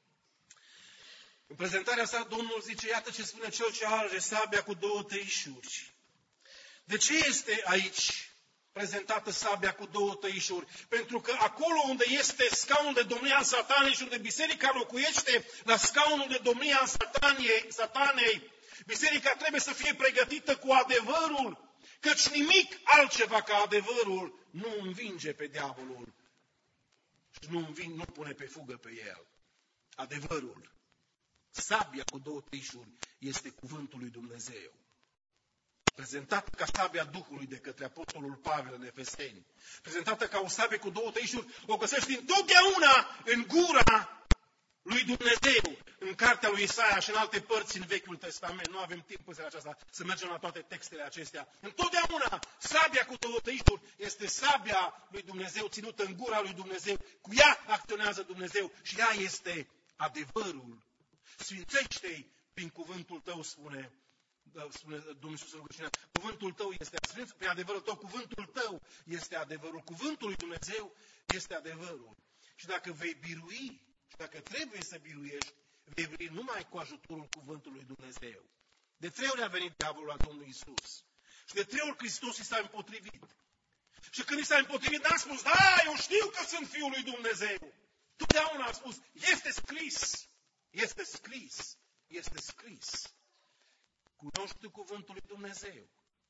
În prezentarea sa, Domnul zice, iată ce spune cel ce are sabia cu două tăișuri. De ce este aici prezentată sabia cu două tăișuri? Pentru că acolo unde este scaunul de domnia al satanei și unde biserica locuiește la scaunul de domnia al satanei, satanei, biserica trebuie să fie pregătită cu adevărul, căci nimic altceva ca adevărul nu învinge pe diavolul și nu, înving, nu pune pe fugă pe el. Adevărul. Sabia cu două tăișuri este cuvântul lui Dumnezeu. Prezentată ca sabia Duhului de către Apostolul Pavel în Efeseni. Prezentată ca o sabie cu două tăișuri, o găsești întotdeauna în gura lui Dumnezeu, în cartea lui Isaia și în alte părți în Vechiul Testament. Nu avem timp în seara aceasta să mergem la toate textele acestea. Întotdeauna sabia cu două tăișuri este sabia lui Dumnezeu, ținută în gura lui Dumnezeu. Cu ea acționează Dumnezeu și ea este adevărul. Sfințește-i prin cuvântul tău, spune, spune Domnul Iisus în rugăciunea. Cuvântul tău este adevărul, prin adevărul tău, cuvântul tău este adevărul. Cuvântul lui Dumnezeu este adevărul. Și dacă vei birui Și dacă trebuie să biruiești, vei birui numai cu ajutorul cuvântului lui Dumnezeu. De trei ori a venit diavolul la Domnul Iisus. Și de trei ori Hristos i s-a împotrivit. Și când i s-a împotrivit, n-a spus, da, eu știu că sunt Fiul lui Dumnezeu. Totdeauna a spus, este scris, este scris, este scris. Cunoști tu cuvântul lui Dumnezeu.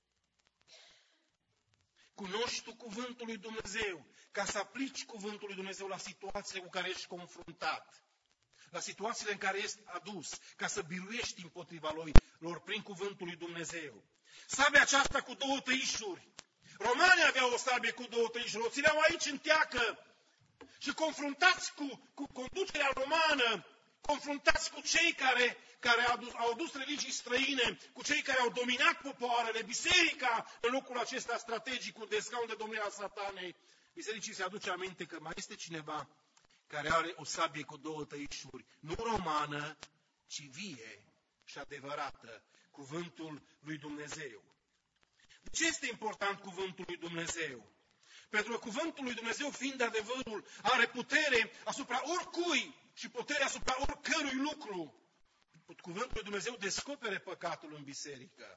Cunoști tu cuvântul lui Dumnezeu ca să aplici cuvântul lui Dumnezeu la situațiile cu care ești confruntat. La situațiile în care ești adus, ca să biruiești împotriva lor prin cuvântul lui Dumnezeu. Sabia aceasta cu două tăișuri. Romanii aveau o sabie cu două tăișuri, o țineau aici în teacă și confruntați cu, cu conducerea romană, confruntați cu cei care, care au, adus, au adus religii străine, cu cei care au dominat popoarele, biserica în locul acesta strategic de scaun de domnia satanei. Bisericii se aduce aminte că mai este cineva care are o sabie cu două tăișuri, nu romană, ci vie și adevărată, cuvântul lui Dumnezeu. De ce este important cuvântul lui Dumnezeu? Pentru că cuvântul lui Dumnezeu, fiind adevărul, are putere asupra oricui și putere asupra oricărui lucru. Cuvântul lui Dumnezeu descopere păcatul în biserică.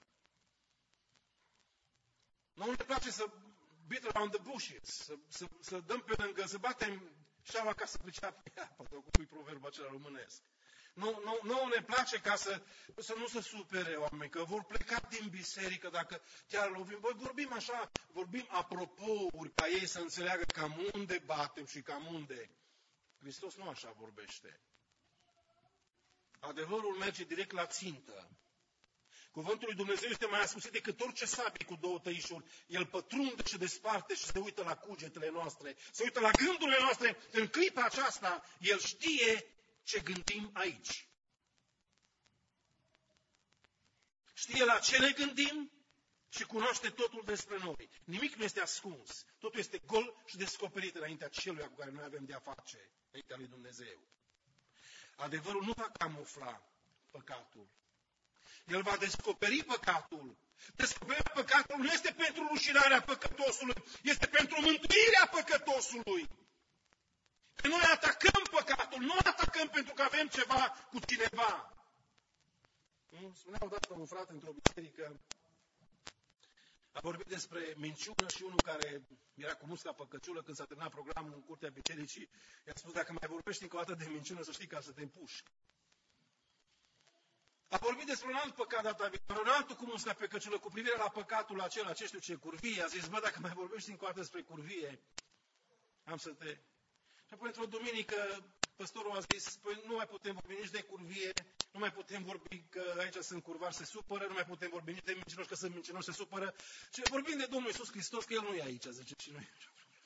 Nu ne place să beat around the bushes, să, să, să dăm pe lângă, să batem șaua ca să priceapă apă, sau cum e proverbul acela românesc. Nu, nu, nu ne place ca să, să nu se supere oameni, că vor pleca din biserică dacă chiar lovim. Voi vorbim așa, vorbim apropouri, ca ei să înțeleagă cam unde batem și cam unde. Hristos nu așa vorbește. Adevărul merge direct la țintă. Cuvântul lui Dumnezeu este mai ascuțit decât orice sabie cu două tăișuri. El pătrunde și desparte și se uită la cugetele noastre, se uită la gândurile noastre. În clipa aceasta, El știe ce gândim aici. Știe la ce ne gândim și cunoaște totul despre noi. Nimic nu este ascuns. Totul este gol și descoperit înaintea celuia cu care noi avem de-a face, înaintea lui Dumnezeu. Adevărul nu va camufla păcatul. El va descoperi păcatul. Descoperirea păcatului nu este pentru rușinarea păcătosului, este pentru mântuirea păcătosului. Că noi atacăm păcatul, nu atacăm pentru că avem ceva cu cineva. Spunea odată un frate într-o biserică, a vorbit despre minciună și unul care era cu musca pe căciulă când s-a terminat programul în curtea bisericii, i-a spus, dacă mai vorbești încă o dată de minciună, să știi ca să te împuși. A vorbit despre un alt păcat data viitoare, un altul cu musca pe căciulă, cu privire la păcatul acela, ce știu ce, curvie. A zis, bă, dacă mai vorbești încă o dată despre curvie, am să te... Și apoi, într-o duminică, păstorul a zis, păi nu mai putem vorbi nici de curvie, nu mai putem vorbi că aici sunt curvari, se supără, nu mai putem vorbi nici de mincinoși, că sunt mincinoși, se supără. Și vorbim de Domnul Iisus Hristos, că El nu e aici, zice, și noi.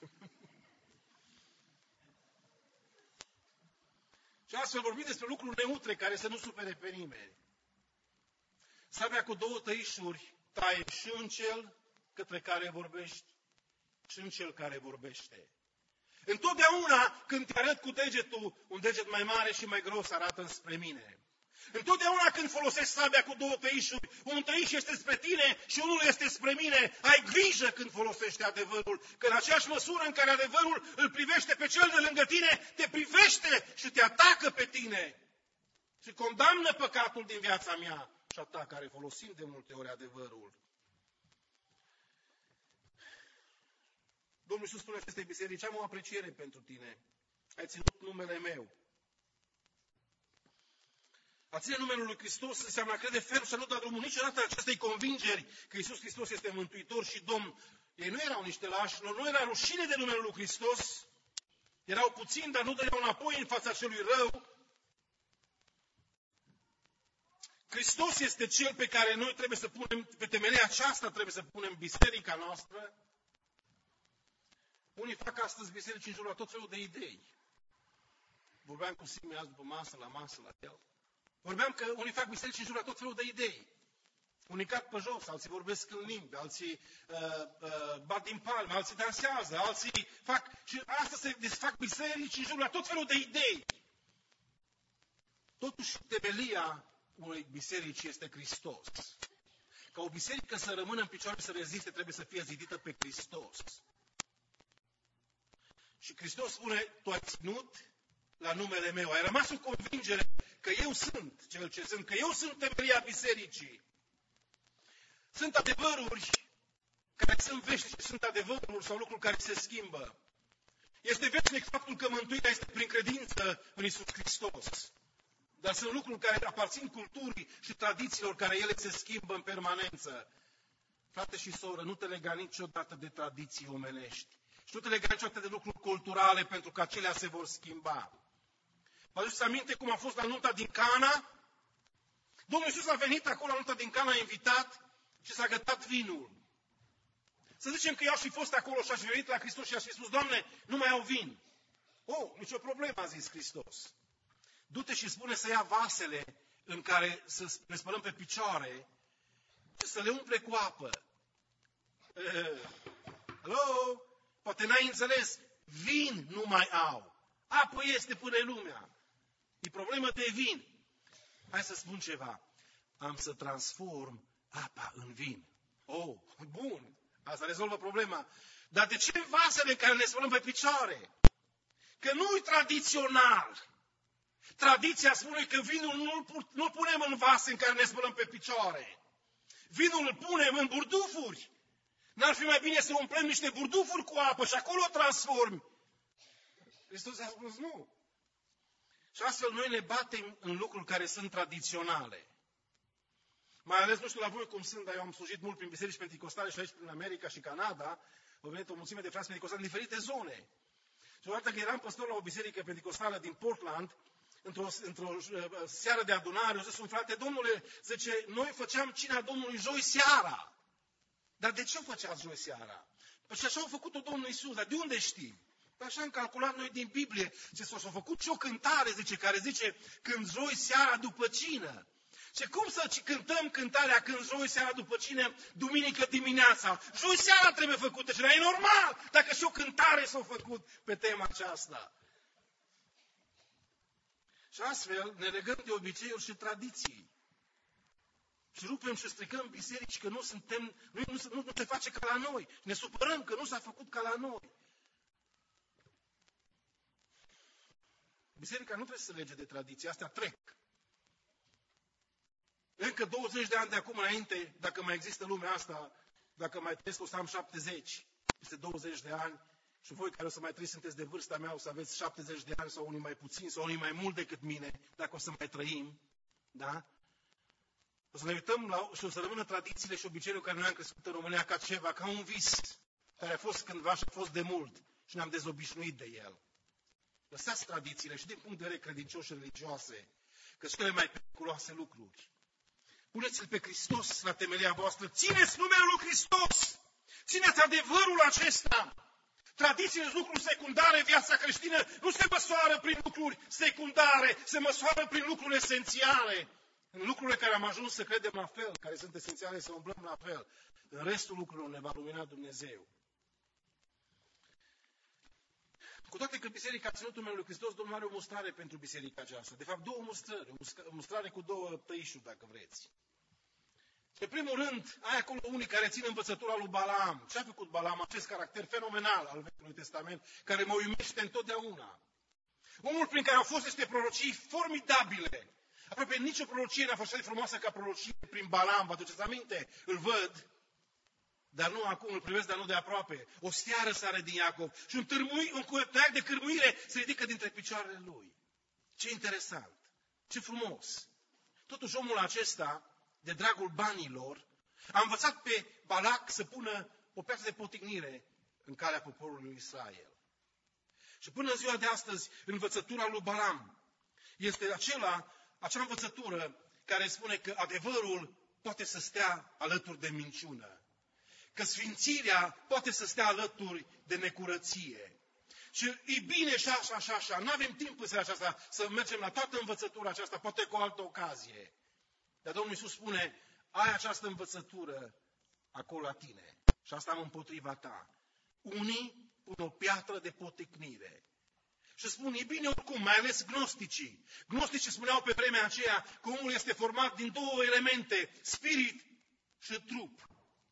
Și astfel vorbim despre lucruri neutre care să nu supere pe nimeni. Sabia cu două tăișuri taie și în cel către care vorbești și în cel care vorbește. Întotdeauna când te arăt cu degetul, un deget mai mare și mai gros arată spre mine. Întotdeauna când folosești sabia cu două tăișuri, un tăiș este spre tine și unul este spre mine, ai grijă când folosești adevărul, că în aceeași măsură în care adevărul îl privește pe cel de lângă tine, te privește și te atacă pe tine și condamnă păcatul din viața mea și a ta, care folosim de multe ori adevărul. Domnul Iisus spune acestei biserici, am o apreciere pentru tine. Ai ținut numele meu. A ține numele lui Hristos înseamnă a crede ferm și a nu da drumul niciodată acestei convingeri că Iisus Hristos este Mântuitor și Domn. Ei nu erau niște lași, nu era rușine de numele lui Hristos. Erau puțini, dar nu dădeau înapoi în fața celui rău. Hristos este Cel pe care noi trebuie să punem, pe temelia aceasta trebuie să punem biserica noastră. Unii fac astăzi biserici în jurul la tot felul de idei. Vorbeam cu Simi azi după masă, la masă, la el. Vorbeam că unii fac biserici în jurul la tot felul de idei. Unii cad pe jos, alții vorbesc în limbi, alții uh, uh, bat din palme, alții dansează, alții fac... Și asta se desfac biserici în jurul la tot felul de idei. Totuși, temelia unei biserici este Hristos. Ca o biserică să rămână în picioare, să reziste, trebuie să fie zidită pe Hristos. Și Hristos spune, tu ai ținut la numele meu. Ai rămas cu convingere că eu sunt cel ce sunt, că eu sunt temelia bisericii. Sunt adevăruri care sunt veșnice, sunt adevăruri sau lucruri care se schimbă. Este veșnic faptul că mântuirea este prin credință în Iisus Hristos. Dar sunt lucruri care aparțin culturii și tradițiilor, care ele se schimbă în permanență. Frate și soră, nu te lega niciodată de tradiții omenești. Și nu te lega niciodată de lucruri culturale, pentru că acelea se vor schimba. Vă aduceți aminte cum a fost la nunta din Cana? Domnul Iisus a venit acolo la nunta din Cana, a invitat și s-a gătat vinul. Să zicem că eu aș fi fost acolo și aș fi venit la Hristos și aș fi spus: Doamne, nu mai au vin. Oh, nicio problemă, a zis Hristos. Du-te și spune să ia vasele în care să ne spălăm pe picioare și să le umple cu apă. Uh, Hello? Poate n-ai înțeles. Vin nu mai au. Apă este până lumea. E problemă de vin. Hai să spun ceva. Am să transform apa în vin. Oh, bun. Asta rezolvă problema. Dar de ce vasele în care ne spălăm pe picioare? Că nu-i tradițional. Tradiția spune că vinul nu-l nu punem în vase în care ne spălăm pe picioare. Vinul îl punem în burdufuri. N-ar fi mai bine să umplem niște burdufuri cu apă și acolo o transformi? Hristos a spus nu. Și astfel noi ne batem în lucruri care sunt tradiționale. Mai ales, nu știu la voi cum sunt, dar eu am slujit mult prin biserici penticostale și aici prin America și Canada. Au venit o mulțime de frați penticostali în diferite zone. Și odată că eram păstor la o biserică penticostală din Portland, într-o, într-o seară de adunare, au zis un frate: domnule, zice, noi făceam cina Domnului joi seara. Dar de ce o făceați joi seara? Păi și așa au făcut-o Domnul Iisus, dar de unde știi? Păi așa am calculat noi din Biblie. Ce s-a făcut și o cântare, zice, care zice: când joi seara după cină. Și cum să cântăm cântarea când joi seara după cină, duminică dimineața? Joi seara trebuie făcută și e normal dacă și o cântare s-a făcut pe tema aceasta. Și astfel ne legăm de obiceiuri și tradiții. Și rupem și stricăm biserici că nu suntem, nu, nu, nu, nu se face ca la noi. Ne supărăm că nu s-a făcut ca la noi. Biserica nu trebuie să se lege de tradiții, astea trec. Încă douăzeci de ani de acum înainte, dacă mai există lumea asta, dacă mai trăiesc, o să am șaptezeci, peste douăzeci de ani, și voi care o să mai trăiți, sunteți de vârsta mea, o să aveți șaptezeci de ani, sau unii mai puțin, sau unii mai mult decât mine, dacă o să mai trăim, da? O să ne uităm la, și o să rămână tradițiile și obiceiurile care noi am crescut în România ca ceva, ca un vis, care a fost cândva și a fost de mult și ne-am dezobișnuit de el. Lăsați tradițiile și din punct de vedere credincios și religioase, că sunt cele mai periculoase lucruri. Puneți-L pe Hristos la temelia voastră, țineți numele lui Hristos, țineți adevărul acesta. Tradițiile sunt lucruri secundare, viața creștină nu se măsoară prin lucruri secundare, se măsoară prin lucruri esențiale. În lucrurile care am ajuns să credem la fel, care sunt esențiale, să umblăm la fel. În restul lucrurilor ne va lumina Dumnezeu. Cu toate că biserica a ținut numele lui Hristos, Domnul are o mustrare pentru biserica aceasta. De fapt, două mustrări. O mustrare cu două tăișuri, dacă vreți. În primul rând, ai acolo unii care țin învățătura lui Balaam. Ce a făcut Balaam? Acest caracter fenomenal al Vechiului Testament, care mă uimește întotdeauna. Omul prin care au fost niște prorocii formidabile. Aproape nicio prorocie n-a fost așa de frumoasă ca prorocie prin Balaam. Vă aduceți aminte? Îl văd, dar nu acum, îl privesc, dar nu de aproape. O steară sare din Iacov și un, târmui, un tăiac de cârmuire se ridică dintre picioarele lui. Ce interesant! Ce frumos! Totuși omul acesta, de dragul banilor, a învățat pe Balac să pună o piatră de potignire în calea poporului Israel. Și până în ziua de astăzi, învățătura lui Balaam este acela, acea învățătură care spune că adevărul poate să stea alături de minciună. Că sfințirea poate să stea alături de necurăție. Și e bine și așa, așa, așa. Nu avem timp în seara aceasta să mergem la toată învățătura aceasta, poate cu o altă ocazie. Dar Domnul Iisus spune, ai această învățătură acolo la tine și asta am împotriva ta. Unii pun o piatră de poticnire. Și spun, e bine oricum, mai ales gnosticii. Gnosticii spuneau pe vremea aceea că omul este format din două elemente, spirit și trup.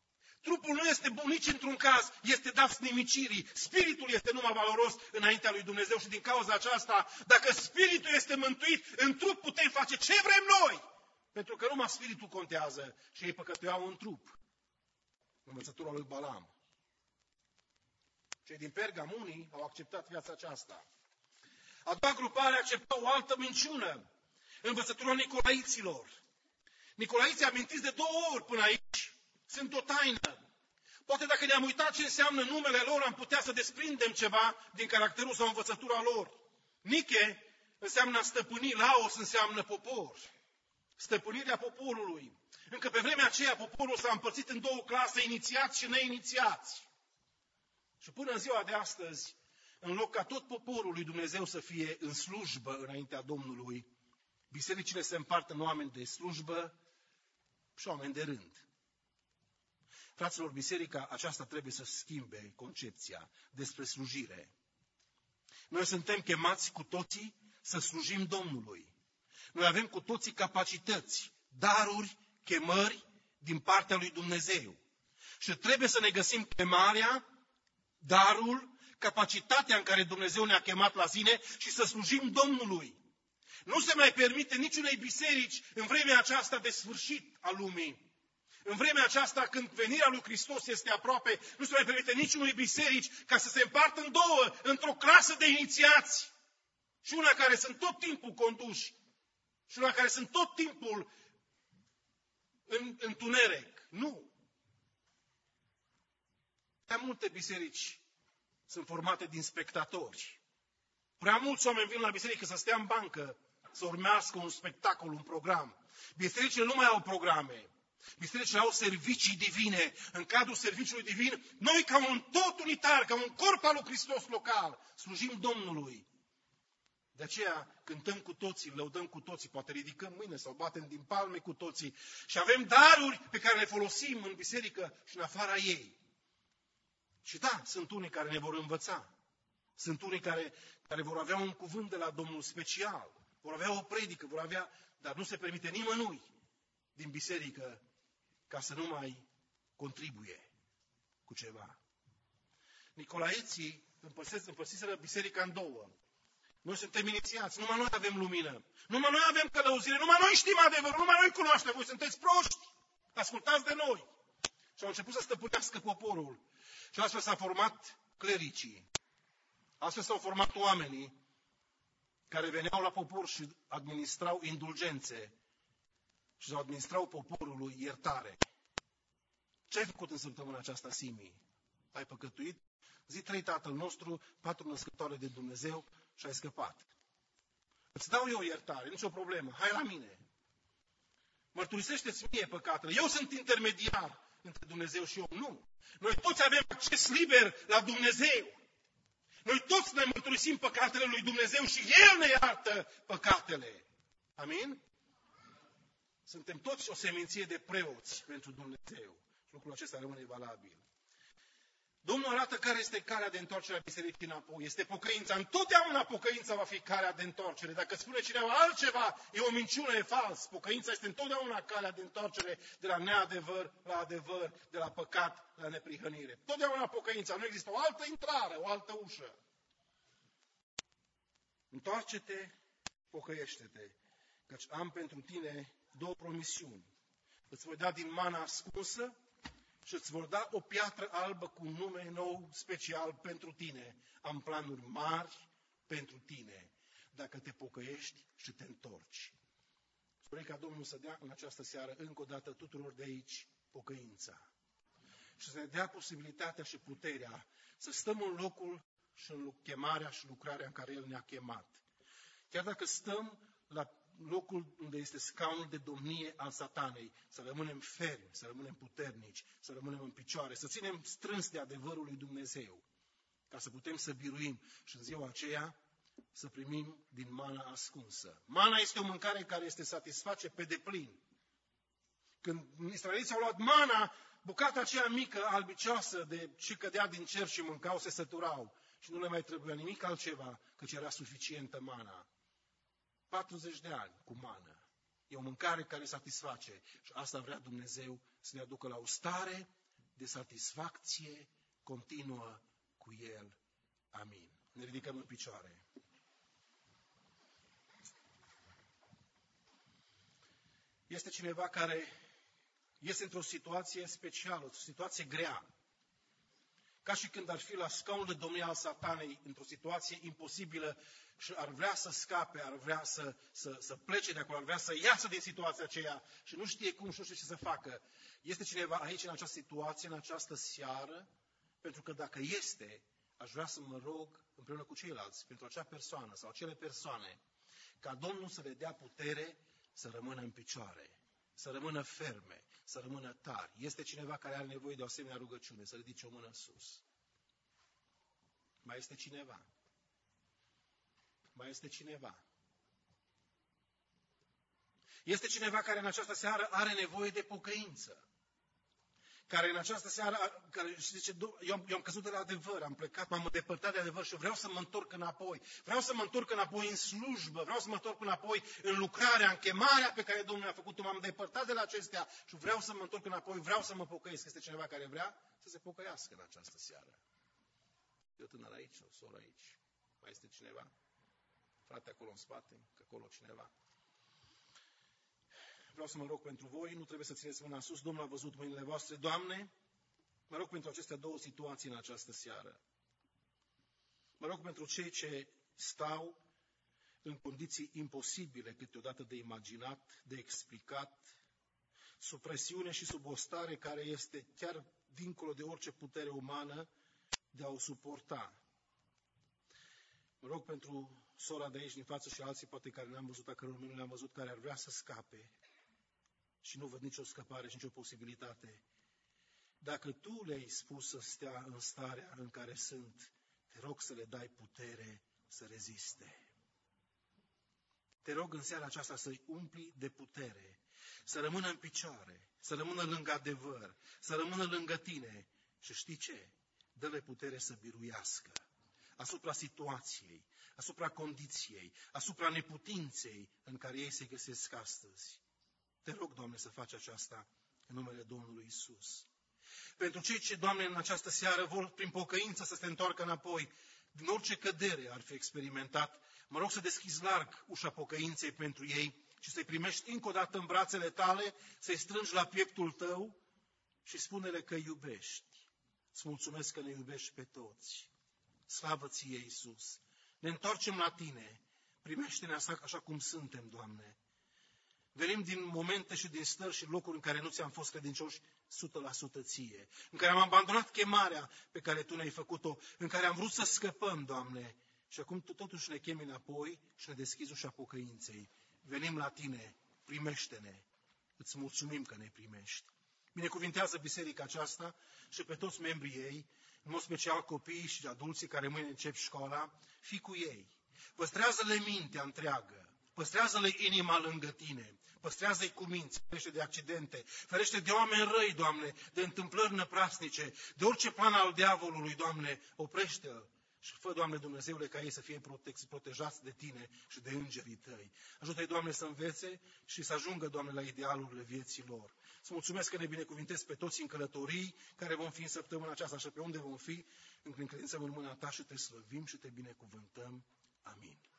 Trupul nu este bun nici într-un caz, este dat nimicirii. Spiritul este numai valoros înaintea lui Dumnezeu și din cauza aceasta, dacă spiritul este mântuit, în trup putem face ce vrem noi. Pentru că numai spiritul contează și ei păcătuiau în trup. Învățătura lui Balaam. Cei din Pergamunii au acceptat viața aceasta. A doua grupare accepta o altă minciună. Învățătura Nicolaiților. Nicolaiții amintiți de două ori până aici. Sunt o taină. Poate dacă ne-am uitat ce înseamnă numele lor, am putea să desprindem ceva din caracterul sau învățătura lor. Niche înseamnă a stăpâni, Laos înseamnă popor. Stăpânirea poporului. Încă pe vremea aceea poporul s-a împărțit în două clase, inițiați și neinițiați. Și până în ziua de astăzi, în loc ca tot poporul lui Dumnezeu să fie în slujbă înaintea Domnului, bisericile se împart în oameni de slujbă și oameni de rând. Fraților, biserica aceasta trebuie să schimbe concepția despre slujire. Noi suntem chemați cu toții să slujim Domnului. Noi avem cu toții capacități, daruri, chemări din partea lui Dumnezeu. Și trebuie să ne găsim chemarea, darul, capacitatea în care Dumnezeu ne-a chemat la sine și să slujim Domnului. Nu se mai permite niciunei biserici în vremea aceasta de sfârșit a lumii. În vremea aceasta, când venirea lui Hristos este aproape, nu se mai permite niciunui biserici ca să se împartă în două, într-o clasă de inițiați. Și una care sunt tot timpul conduși. Și una care sunt tot timpul în întuneric. Nu. Prea multe biserici sunt formate din spectatori. Prea mulți oameni vin la biserică să stea în bancă, să urmească un spectacol, un program. Bisericile nu mai au programe. Bisericile au servicii divine. În cadrul serviciului divin, noi ca un tot unitar, ca un corp al lui Hristos local, slujim Domnului. De aceea cântăm cu toții, lăudăm cu toții, poate ridicăm mâine sau batem din palme cu toții și avem daruri pe care le folosim în biserică și în afara ei. Și da, sunt unii care ne vor învăța. Sunt unii care, care vor avea un cuvânt de la Domnul special, vor avea o predică, vor avea, dar nu se permite nimănui din biserică ca să nu mai contribuie cu ceva. Nicolaiții împărțiseră biserica în două. Noi suntem inițiați, numai noi avem lumină, numai noi avem călăuzire, numai noi știm adevărul, numai noi cunoaștem, voi sunteți proști, ascultați de noi. Și au început să stăpânească poporul. Și astfel s-a format clericii. Astfel s-au format oamenii care veneau la popor și administrau indulgențe și administrau poporului iertare. Ce ai făcut în săptămâna aceasta, Simi? Ai păcătuit? Zi trei Tatăl nostru, patru născătoare de Dumnezeu și ai scăpat. Îți dau eu iertare, nicio problemă. Hai la mine. Mărturisește-ți mie păcatele. Eu sunt intermediar între Dumnezeu și om. Nu. Noi toți avem acces liber la Dumnezeu. Noi toți ne mărturisim păcatele lui Dumnezeu și El ne iartă păcatele. Amin? Suntem toți o seminție de preoți pentru Dumnezeu. Lucrul acesta rămâne valabil. Domnul arată care este calea de întoarcere a bisericii înapoi. Este pocăința. Întotdeauna pocăința va fi calea de întoarcere. Dacă spune cineva altceva, e o minciună, e fals. Pocăința este întotdeauna calea de întoarcere de la neadevăr la adevăr, de la păcat la neprihănire. Totdeauna pocăința. Nu există o altă intrare, o altă ușă. Întoarce-te, pocăiește-te, căci am pentru tine două promisiuni. Îți voi da din mana ascunsă și îți vor da o piatră albă cu un nume nou special pentru tine. Am planuri mari pentru tine, dacă te pocăiești și te întorci. Spune ca Domnul să dea în această seară încă o dată tuturor de aici pocăința. Și să ne dea posibilitatea și puterea să stăm în locul și în chemarea și lucrarea în care El ne-a chemat. Chiar dacă stăm la locul unde este scaunul de domnie al satanei, să rămânem fermi, să rămânem puternici, să rămânem în picioare, să ținem strâns de adevărul lui Dumnezeu, ca să putem să biruim și în ziua aceea să primim din mana ascunsă. Mana este o mâncare care este satisface pe deplin. Când israeliții au luat mana, bucata aceea mică, albicioasă, de ce cădea din cer și mâncau, se săturau și nu le mai trebuia nimic altceva, căci era suficientă mana. patruzeci de ani cu mană. E o mâncare care satisface și asta vrea Dumnezeu să ne aducă la o stare de satisfacție continuă cu El. Amin. Ne ridicăm în picioare. Este cineva care este într-o situație specială, o situație grea. Ca și când ar fi la scaunul de domnie al Satanei, într-o situație imposibilă și ar vrea să scape, ar vrea să, să, să plece de acolo, ar vrea să iasă din situația aceea și nu știe cum și nu știe ce să facă. Este cineva aici în această situație, în această seară? Pentru că dacă este, aș vrea să mă rog împreună cu ceilalți, pentru acea persoană sau acele persoane, ca Domnul să le dea putere să rămână în picioare, să rămână ferme, să rămână tari. Este cineva care are nevoie de o asemenea rugăciune, să ridice o mână sus. Mai este cineva? Mai este cineva? Este cineva care în această seară are nevoie de pocăință. Care în această seară, care zice, eu am, eu am căzut de la adevăr, am plecat, m-am îndepărtat de adevăr și vreau să mă întorc înapoi. Vreau să mă întorc înapoi în slujbă, vreau să mă întorc înapoi în lucrarea, în chemarea pe care Domnul a făcut-o. M-am îndepărtat de la acestea și vreau să mă întorc înapoi, vreau să mă pocăiesc. Este cineva care vrea să se pocăiască în această seară. E o tânără aici, o soră aici. Mai este cineva? Frate acolo în spate, că acolo cineva. Vreau să mă rog pentru voi, nu trebuie să țineți mâna sus, Domnul a văzut mâinile voastre. Doamne, mă rog pentru aceste două situații în această seară. Mă rog pentru cei ce stau în condiții imposibile câteodată de imaginat, de explicat, sub presiune și sub o stare care este chiar dincolo de orice putere umană de a o suporta. Mă rog pentru sora de aici din față și alții, poate care ne-am văzut, a căror nu le-am văzut, care ar vrea să scape și nu văd nicio scăpare și nicio posibilitate. Dacă Tu le-ai spus să stea în starea în care sunt, te rog să le dai putere să reziste. Te rog în seara aceasta să-i umpli de putere, să rămână în picioare, să rămână lângă adevăr, să rămână lângă Tine. Și știi ce? Dă-le putere să biruiască asupra situației, asupra condiției, asupra neputinței în care ei se găsesc astăzi. Te rog, Doamne, să faci aceasta în numele Domnului Isus. Pentru cei ce, Doamne, în această seară vor prin pocăință să se întoarcă înapoi, din orice cădere ar fi experimentat, mă rog să deschizi larg ușa pocăinței pentru ei și să-i primești încă o dată în brațele Tale, să-i strângi la pieptul Tău și spune-le că iubești. Îți mulțumesc că ne iubești pe toți. Slavă Ție, Iisus! Ne întoarcem la Tine. Primește-ne așa, așa cum suntem, Doamne. Venim din momente și din stări și locuri în care nu Ți-am fost credincioși o sută la sută Ție, în care am abandonat chemarea pe care Tu ne-ai făcut-o, în care am vrut să scăpăm, Doamne, și acum Tu totuși ne chemi înapoi și ne deschizi ușa pocăinței. Venim la Tine, primește-ne, îți mulțumim că ne primești. Binecuvintează biserica aceasta și pe toți membrii ei, în mod special copiii și adulții care mâine încep școala, fii cu ei. Păstrează-le mintea întreagă, păstrează-le inima lângă Tine, păstrează-i cu minți, ferește de accidente, ferește de oameni răi, Doamne, de întâmplări năprasnice, de orice plan al diavolului, Doamne, oprește-l. Și fă, Doamne Dumnezeule, ca ei să fie protejați de Tine și de îngerii Tăi. Ajută-i, Doamne, să învețe și să ajungă, Doamne, la idealurile vieții lor. Să mulțumesc că ne binecuvintezi pe toți în călătorii care vom fi în săptămâna aceasta și pe unde vom fi, încredințăm în mâna Ta și Te slăvim și Te binecuvântăm. Amin.